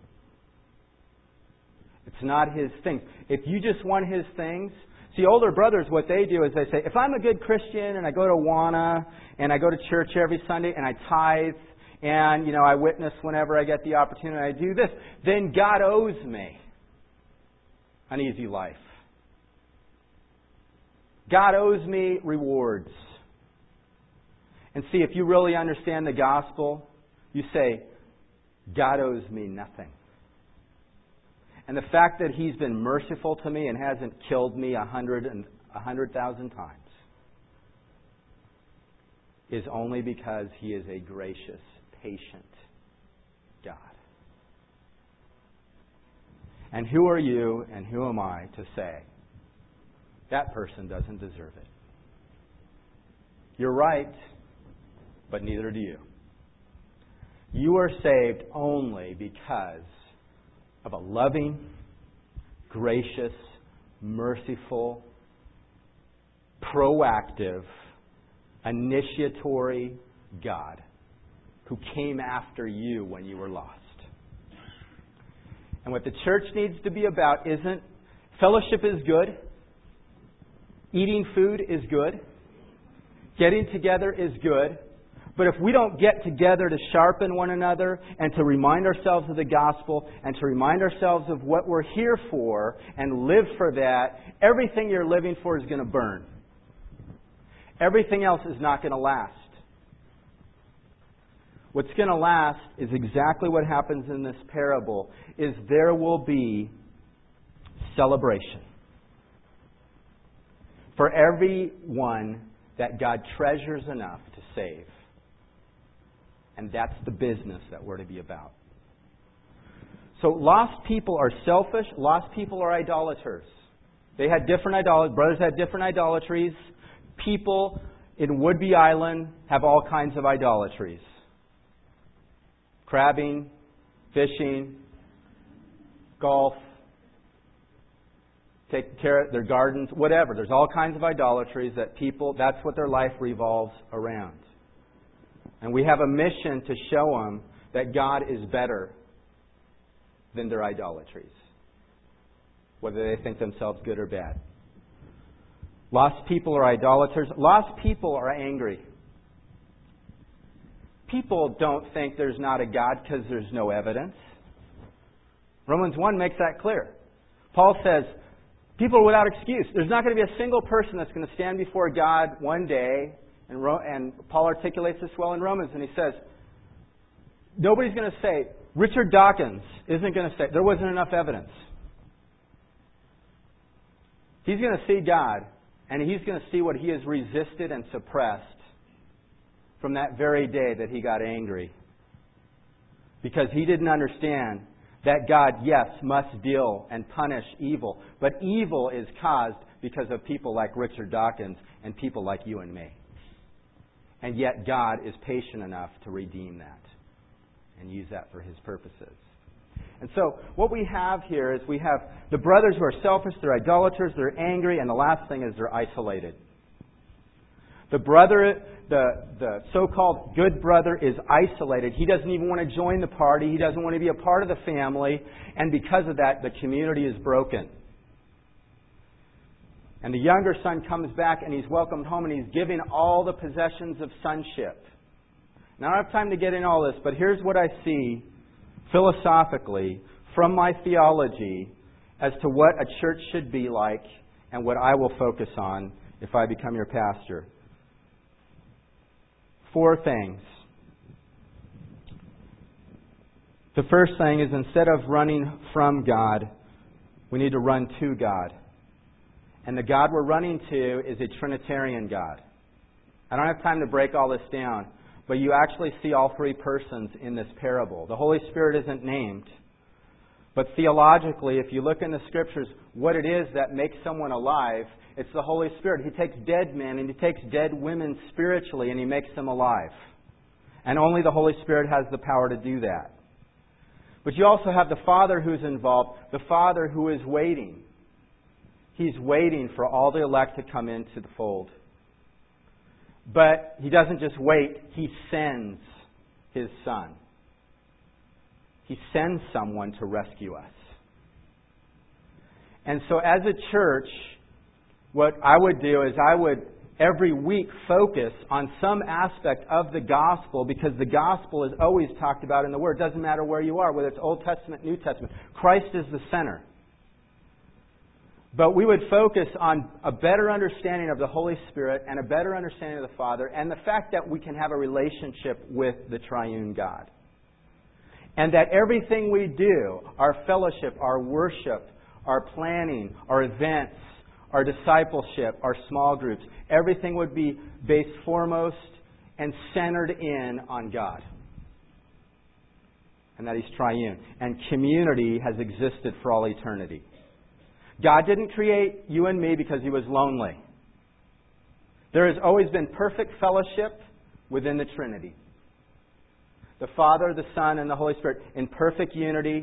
It's not His things. If you just want His things... See, older brothers, what they do is they say, if I'm a good Christian and I go to Awana and I go to church every Sunday and I tithe and, you know, I witness whenever I get the opportunity and I do this, then God owes me an easy life. God owes me rewards. And see, if you really understand the gospel, you say, God owes me nothing. And the fact that He's been merciful to me and hasn't killed me a hundred and a hundred thousand times is only because He is a gracious, patient God. And who are you and who am I to say that person doesn't deserve it? You're right, but neither do you. You are saved only because of a loving, gracious, merciful, proactive, initiatory God who came after you when you were lost. And what the church needs to be about isn't fellowship is good, eating food is good, getting together is good. But if we don't get together to sharpen one another and to remind ourselves of the gospel and to remind ourselves of what we're here for and live for that, everything you're living for is going to burn. Everything else is not going to last. What's going to last is exactly what happens in this parable, is there will be celebration for everyone that God treasures enough to save. And that's the business that we're to be about. So lost people are selfish. Lost people are idolaters. They had different idolatries. Brothers had different idolatries. People in Woodby Island have all kinds of idolatries. Crabbing, fishing, golf, taking care of their gardens, whatever. There's all kinds of idolatries that people, that's what their life revolves around. And we have a mission to show them that God is better than their idolatries, whether they think themselves good or bad. Lost people are idolaters. Lost people are angry. People don't think there's not a God because there's no evidence. Romans one makes that clear. Paul says, people are without excuse. There's not going to be a single person that's going to stand before God one day. And, Ro- and Paul articulates this well in Romans, and he says, nobody's going to say, Richard Dawkins isn't going to say, there wasn't enough evidence. He's going to see God, and he's going to see what he has resisted and suppressed from that very day that he got angry. Because he didn't understand that God, yes, must deal and punish evil. But evil is caused because of people like Richard Dawkins and people like you and me. And yet God is patient enough to redeem that and use that for His purposes. And so what we have here is we have the brothers who are selfish, they're idolaters, they're angry, and the last thing is they're isolated. The brother, the, the so-called good brother is isolated. He doesn't even want to join the party. He doesn't want to be a part of the family. And because of that, the community is broken. And the younger son comes back and he's welcomed home and he's given all the possessions of sonship. Now, I don't have time to get in all this, but here's what I see philosophically from my theology as to what a church should be like and what I will focus on if I become your pastor. Four things. The first thing is, instead of running from God, we need to run to God. And the God we're running to is a Trinitarian God. I don't have time to break all this down, but you actually see all three persons in this parable. The Holy Spirit isn't named. But theologically, if you look in the Scriptures, what it is that makes someone alive, it's the Holy Spirit. He takes dead men and He takes dead women spiritually and He makes them alive. And only the Holy Spirit has the power to do that. But you also have the Father who's involved, the Father who is waiting. He's waiting for all the elect to come into the fold. But He doesn't just wait, He sends His Son. He sends someone to rescue us. And so as a church, what I would do is I would every week focus on some aspect of the gospel, because the gospel is always talked about in the Word. It doesn't matter where you are, whether it's Old Testament, New Testament. Christ is the center. But we would focus on a better understanding of the Holy Spirit and a better understanding of the Father and the fact that we can have a relationship with the triune God. And that everything we do, our fellowship, our worship, our planning, our events, our discipleship, our small groups, everything would be based foremost and centered in on God. And that He's triune. And community has existed for all eternity. God didn't create you and me because He was lonely. There has always been perfect fellowship within the Trinity. The Father, the Son, and the Holy Spirit in perfect unity,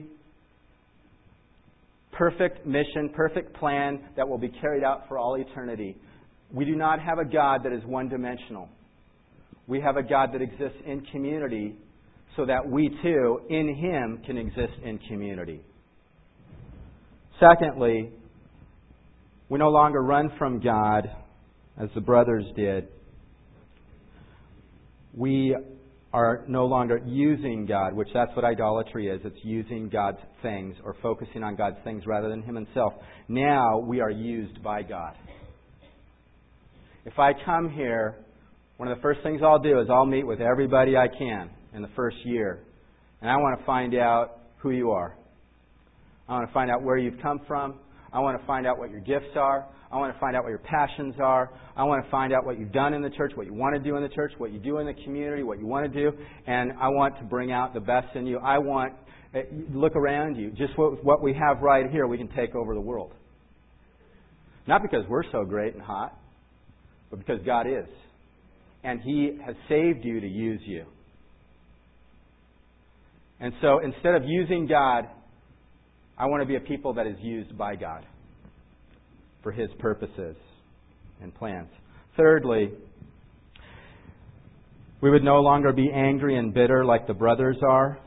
perfect mission, perfect plan that will be carried out for all eternity. We do not have a God that is one-dimensional. We have a God that exists in community so that we too, in Him, can exist in community. Secondly, we no longer run from God as the brothers did. We are no longer using God, which that's what idolatry is. It's using God's things or focusing on God's things rather than Him Himself. Now we are used by God. If I come here, one of the first things I'll do is I'll meet with everybody I can in the first year. And I want to find out who you are. I want to find out where you've come from. I want to find out what your gifts are. I want to find out what your passions are. I want to find out what you've done in the church, what you want to do in the church, what you do in the community, what you want to do. And I want to bring out the best in you. I want, look around you. Just what, what we have right here, we can take over the world. Not because we're so great and hot, but because God is. And He has saved you to use you. And so instead of using God, I want to be a people that is used by God for His purposes and plans. Thirdly, we would no longer be angry and bitter like the brothers are.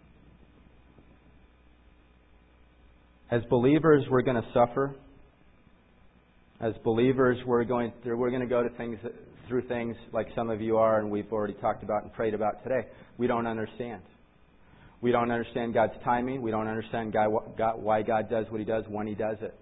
As believers, we're going to suffer. As believers, we're going through, we're going to go to things through things like some of you are, and we've already talked about and prayed about today. We don't understand. We don't understand God's timing. We don't understand God, why God does what He does when He does it.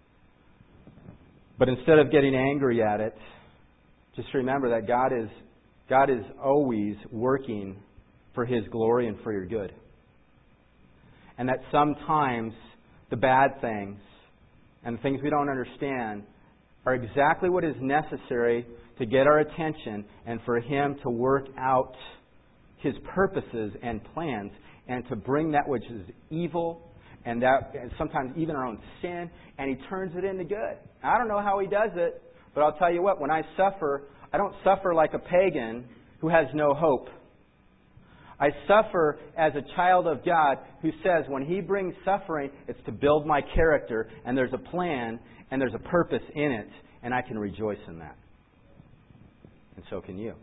But instead of getting angry at it, just remember that God is God is always working for His glory and for your good. And that sometimes the bad things and the things we don't understand are exactly what is necessary to get our attention and for Him to work out His purposes and plans and to bring that which is evil and that and sometimes even our own sin, and He turns it into good. I don't know how He does it, but I'll tell you what, when I suffer, I don't suffer like a pagan who has no hope. I suffer as a child of God who says when He brings suffering, it's to build my character, and there's a plan, and there's a purpose in it, and I can rejoice in that. And so can you.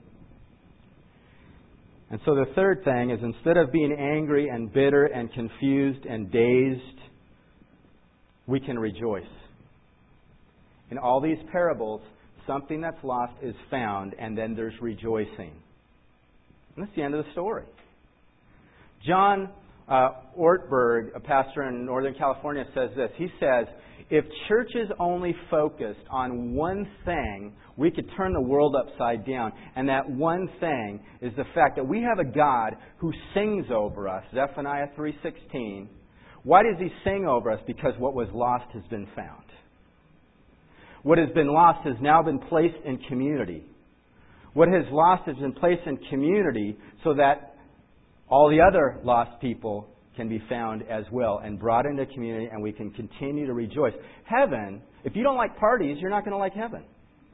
And so the third thing is, instead of being angry and bitter and confused and dazed, we can rejoice. In all these parables, something that's lost is found, and then there's rejoicing. And that's the end of the story. John uh, Ortberg, a pastor in Northern California, says this. He says, if churches only focused on one thing, we could turn the world upside down. And that one thing is the fact that we have a God who sings over us. Zephaniah three sixteen. Why does He sing over us? Because what was lost has been found. What has been lost has now been placed in community. What has lost has been placed in community so that all the other lost people can be found as well and brought into community, and we can continue to rejoice. Heaven, if you don't like parties, you're not going to like heaven.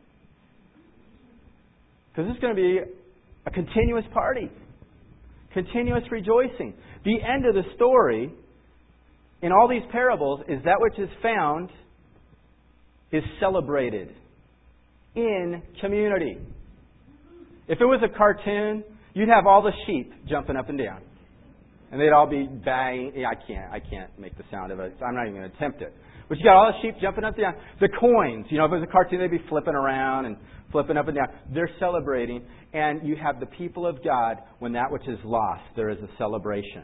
Because it's going to be a continuous party. Continuous rejoicing. The end of the story in all these parables is that which is found is celebrated in community. If it was a cartoon, you'd have all the sheep jumping up and down. And they'd all be banging. Yeah, I can't. I can't make the sound of it. I'm not even going to attempt it. But you got all the sheep jumping up and down. The coins. You know, if it was a cartoon, they'd be flipping around and flipping up and down. They're celebrating. And you have the people of God, when that which is lost, there is a celebration.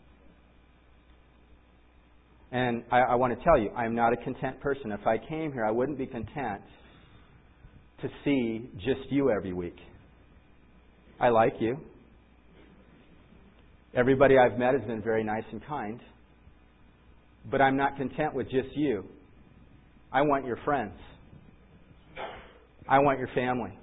And I, I want to tell you, I am not a content person. If I came here, I wouldn't be content to see just you every week. I like you. Everybody I've met has been very nice and kind. But I'm not content with just you. I want your friends. I want your family.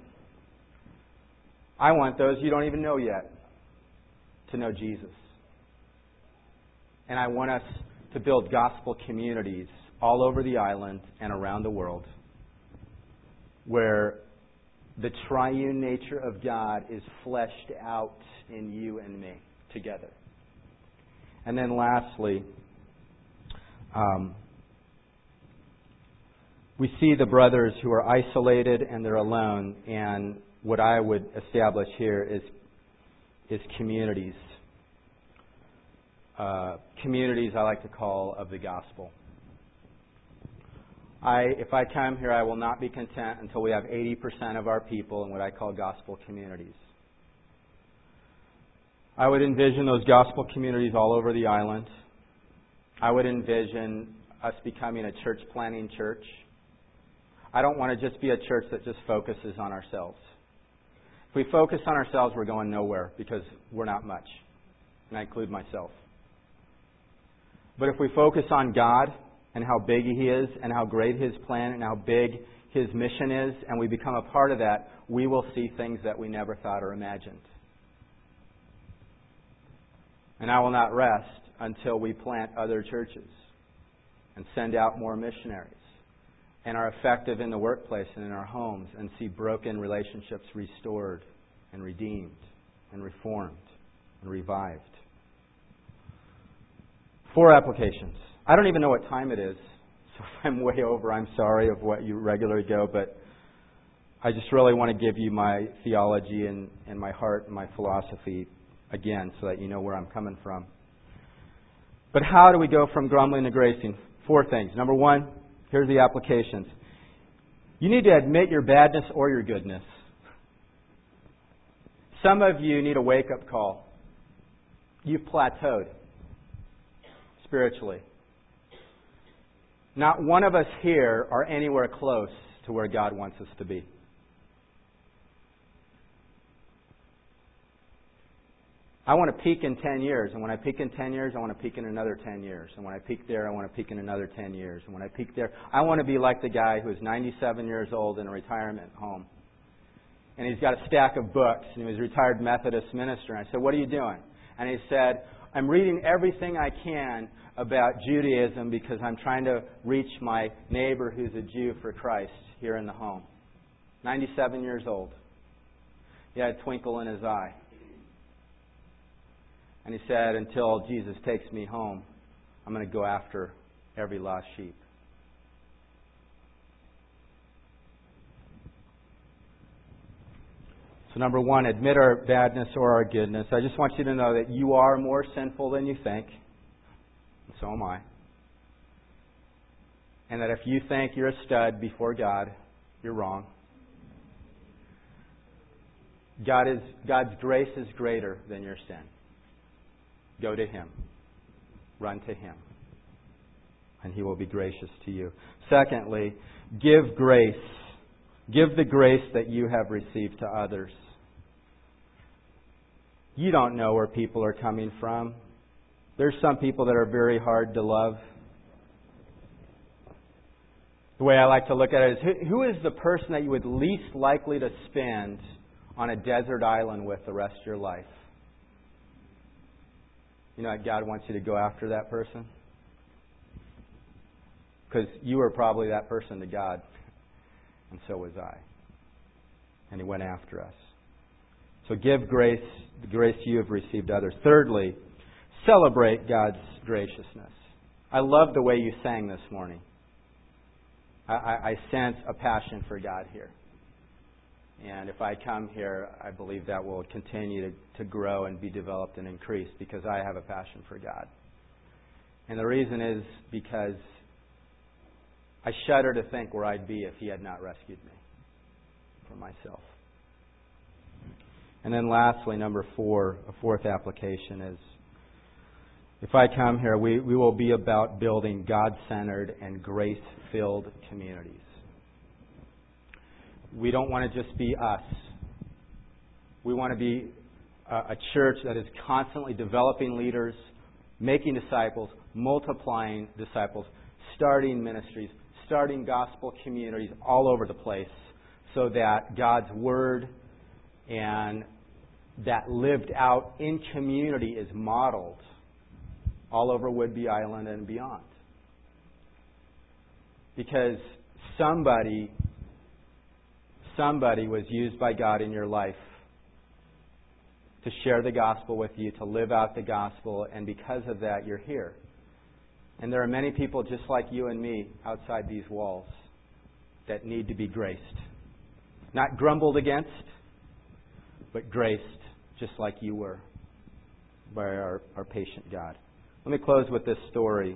I want those you don't even know yet to know Jesus. And I want us to build gospel communities all over the island and around the world where the triune nature of God is fleshed out in you and me together. And then lastly, um, we see the brothers who are isolated and they're alone, and what I would establish here is is communities. Uh, communities I like to call of the gospel. I, if I come here, I will not be content until we have eighty percent of our people in what I call gospel communities. I would envision those gospel communities all over the island. I would envision us becoming a church planting church. I don't want to just be a church that just focuses on ourselves. If we focus on ourselves, we're going nowhere because we're not much. And I include myself. But if we focus on God and how big He is and how great His plan and how big His mission is, and we become a part of that, we will see things that we never thought or imagined. And I will not rest until we plant other churches and send out more missionaries and are effective in the workplace and in our homes and see broken relationships restored and redeemed and reformed and revived. Four applications. I don't even know what time it is, so if I'm way over, I'm sorry of what you regularly go, but I just really want to give you my theology and, and my heart and my philosophy again so that you know where I'm coming from. But how do we go from grumbling to gracing? Four things. Number one, here's the applications. You need to admit your badness or your goodness. Some of you need a wake-up call. You've plateaued spiritually. Not one of us here are anywhere close to where God wants us to be. I want to peak in ten years, and when I peak in ten years, I want to peak in another ten years. And when I peak there, I want to peak in another ten years. And when I peak there, I want to be like the guy who's ninety-seven years old in a retirement home. And he's got a stack of books, and he was a retired Methodist minister. And I said, "What are you doing?" And he said, "I'm reading everything I can about Judaism because I'm trying to reach my neighbor who's a Jew for Christ here in the home." ninety-seven years old. He had a twinkle in his eye. And he said, "Until Jesus takes me home, I'm going to go after every lost sheep." So number one, admit our badness or our goodness. I just want you to know that you are more sinful than you think. And so am I. And that if you think you're a stud before God, you're wrong. God is, God's grace is greater than your sin. Go to Him. Run to Him. And He will be gracious to you. Secondly, give grace. Give the grace that you have received to others. You don't know where people are coming from. There's some people that are very hard to love. The way I like to look at it is, who is the person that you would least likely to spend on a desert island with the rest of your life? You know, God wants you to go after that person. Because you were probably that person to God. And so was I. And He went after us. So give grace, the grace you have received others. Thirdly, celebrate God's graciousness. I love the way you sang this morning. I, I, I sense a passion for God here. And if I come here, I believe that will continue to, to grow and be developed and increase because I have a passion for God. And the reason is because I shudder to think where I'd be if He had not rescued me from myself. And then lastly, number four, a fourth application is, if I come here, we, we will be about building God-centered and grace-filled communities. We don't want to just be us. We want to be a church that is constantly developing leaders, making disciples, multiplying disciples, starting ministries, starting gospel communities all over the place so that God's Word and that lived out in community is modeled all over Whidbey Island and beyond. Because somebody, somebody was used by God in your life to share the gospel with you, to live out the gospel, and because of that, you're here. And there are many people just like you and me outside these walls that need to be graced. Not grumbled against, but graced, just like you were by our, our patient God. Let me close with this story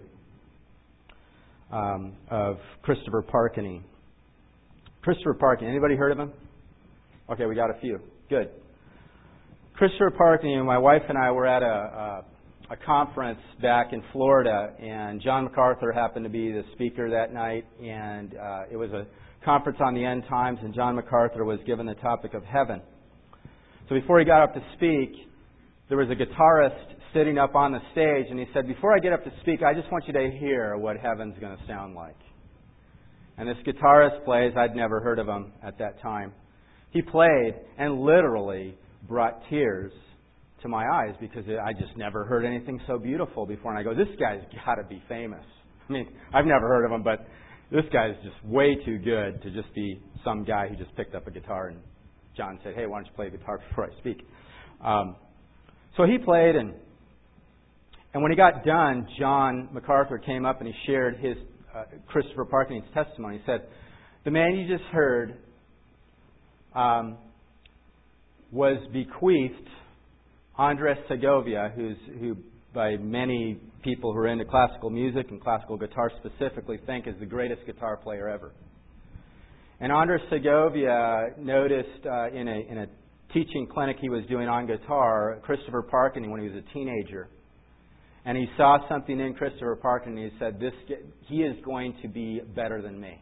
um, of Christopher Parkeny. Christopher Parkeny, anybody heard of him? Okay, we got a few. Good. Christopher Parkeny and my wife and I were at a, a, a conference back in Florida, and John MacArthur happened to be the speaker that night, and uh, it was a conference on the end times, and John MacArthur was given the topic of heaven. So before he got up to speak, there was a guitarist sitting up on the stage, and he said, before I get up to speak, I just want you to hear what heaven's going to sound like. And this guitarist plays, I'd never heard of him at that time. He played and literally brought tears to my eyes because I just never heard anything so beautiful before. And I go, this guy's got to be famous. I mean, I've never heard of him, but this guy's just way too good to just be some guy who just picked up a guitar. And John said, hey, why don't you play guitar before I speak? Um, so he played, and and when he got done, John MacArthur came up and he shared his uh, Christopher Parkeny's testimony. He said, the man you just heard um, was bequeathed Andres Segovia, who's who by many people who are into classical music and classical guitar specifically think is the greatest guitar player ever. And Andres Segovia noticed uh, in a in a teaching clinic he was doing on guitar, Christopher Parkeny when he was a teenager. And he saw something in Christopher Parkeny and he said, "This he is going to be better than me."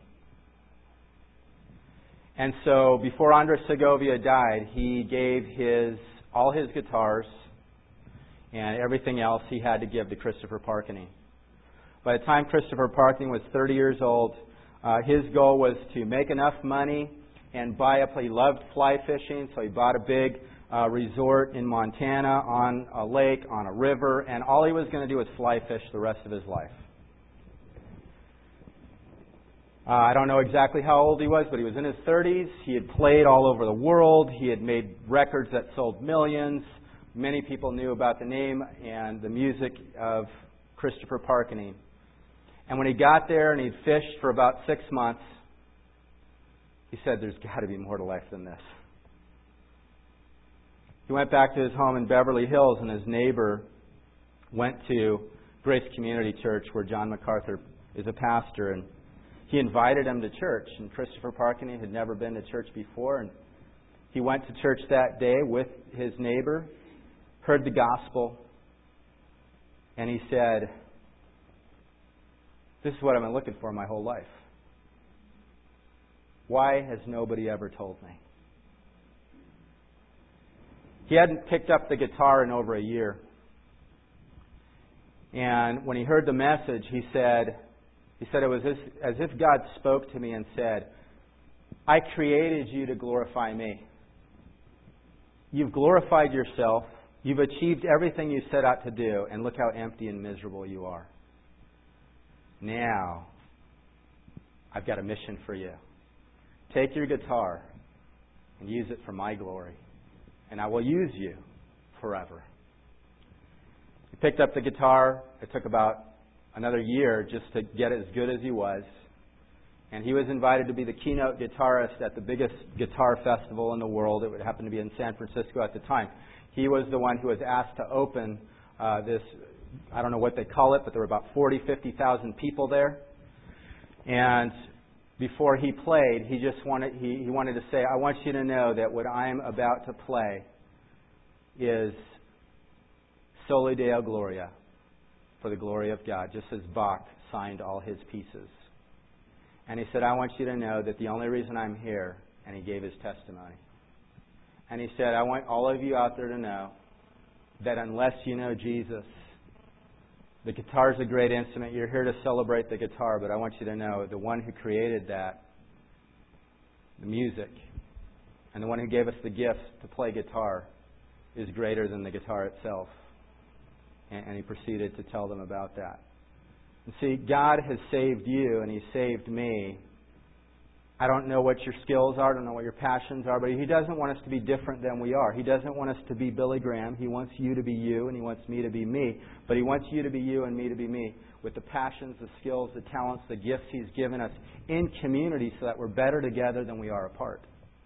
And so before Andres Segovia died, he gave his all his guitars and everything else he had to give to Christopher Parkeny. By the time Christopher Parkeny was thirty years old, uh, his goal was to make enough money and buy a place. He loved fly fishing, so he bought a big uh, resort in Montana on a lake, on a river, and all he was going to do was fly fish the rest of his life. Uh, I don't know exactly how old he was, but he was in his thirties. He had played all over the world. He had made records that sold millions. Many people knew about the name and the music of Christopher Parkeny. And when he got there and he'd fished for about six months, he said, there's got to be more to life than this. He went back to his home in Beverly Hills, and his neighbor went to Grace Community Church, where John MacArthur is a pastor, and he invited him to church. And Christopher Parkeny had never been to church before, and he went to church that day with his neighbor, heard the gospel, and he said, this is what I've been looking for my whole life. Why has nobody ever told me? He hadn't picked up the guitar in over a year. And when he heard the message, he said, he said it was as, as if God spoke to me and said, I created you to glorify me. You've glorified yourself. You've achieved everything you set out to do, and look how empty and miserable you are. Now, I've got a mission for you. Take your guitar and use it for my glory, and I will use you forever. He picked up the guitar. It took about another year just to get as good as he was. And he was invited to be the keynote guitarist at the biggest guitar festival in the world. It would happen to be in San Francisco at the time. He was the one who was asked to open uh, this, I don't know what they call it, but there were about forty, fifty thousand people there. And before he played, he just wanted, he, he wanted to say, I want you to know that what I'm about to play is Soli Deo Gloria, for the glory of God, just as Bach signed all his pieces. And he said, I want you to know that the only reason I'm here, and he gave his testimony. And he said, I want all of you out there to know that unless you know Jesus, the guitar is a great instrument. You're here to celebrate the guitar, but I want you to know the one who created that, the music, and the one who gave us the gift to play guitar is greater than the guitar itself. And, and he proceeded to tell them about that. And see, God has saved you and He saved me. I don't know what your skills are, I don't know what your passions are, but He doesn't want us to be different than we are. He doesn't want us to be Billy Graham. He wants you to be you, and He wants me to be me. But He wants you to be you and me to be me, with the passions, the skills, the talents, the gifts He's given us in community so that we're better together than we are apart.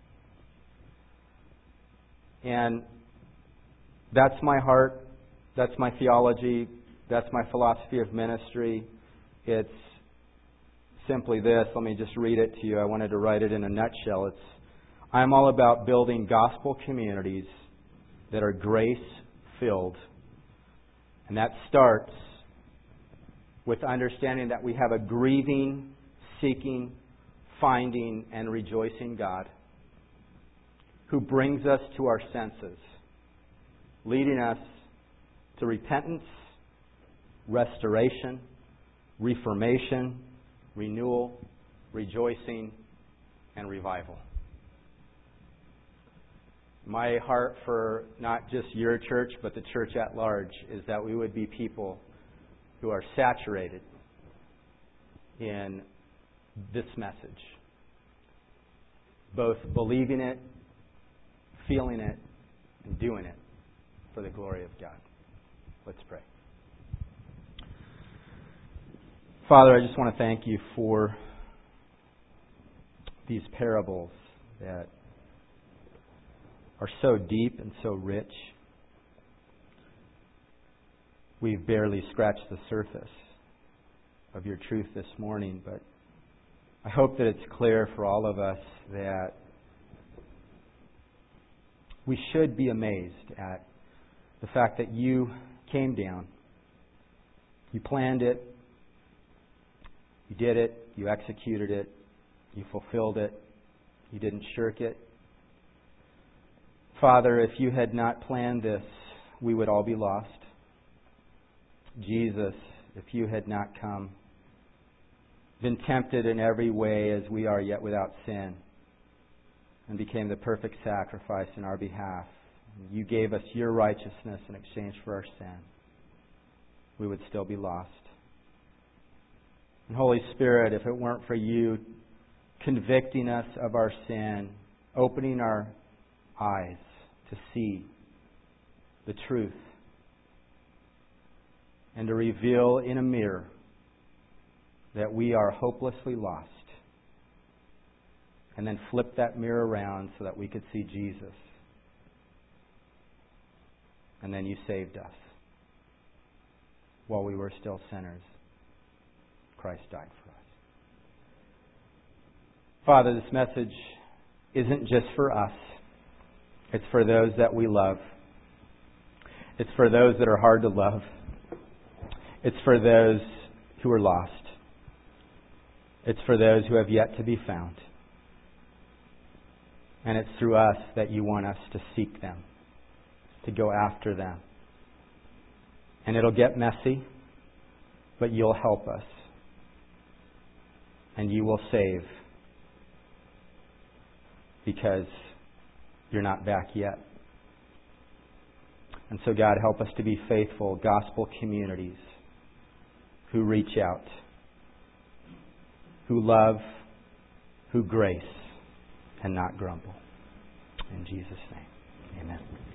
And that's my heart. That's my theology. That's my philosophy of ministry. It's simply this. Let me just read it to you. I wanted to write it in a nutshell. It's, I'm all about building gospel communities that are grace-filled. And that starts with understanding that we have a grieving, seeking, finding, and rejoicing God who brings us to our senses, leading us to repentance, restoration, reformation, renewal, rejoicing, and revival. My heart for not just your church, but the church at large, is that we would be people who are saturated in this message. Both believing it, feeling it, and doing it for the glory of God. Let's pray. Father, I just want to thank You for these parables that are so deep and so rich. We've barely scratched the surface of Your truth this morning, but I hope that it's clear for all of us that we should be amazed at the fact that You came down. You planned it. You did it. You executed it. You fulfilled it. You didn't shirk it. Father, if You had not planned this, we would all be lost. Jesus, if You had not come, been tempted in every way as we are, yet without sin, and became the perfect sacrifice in our behalf, You gave us Your righteousness in exchange for our sin, we would still be lost. And Holy Spirit, if it weren't for You convicting us of our sin, opening our eyes to see the truth, and to reveal in a mirror that we are hopelessly lost, and then flip that mirror around so that we could see Jesus, and then You saved us while we were still sinners. Christ died for us. Father, this message isn't just for us. It's for those that we love. It's for those that are hard to love. It's for those who are lost. It's for those who have yet to be found. And it's through us that You want us to seek them, to go after them. And it'll get messy, but You'll help us. And You will save, because You're not back yet. And so, God, help us to be faithful gospel communities who reach out, who love, who grace, and not grumble. In Jesus' name, amen.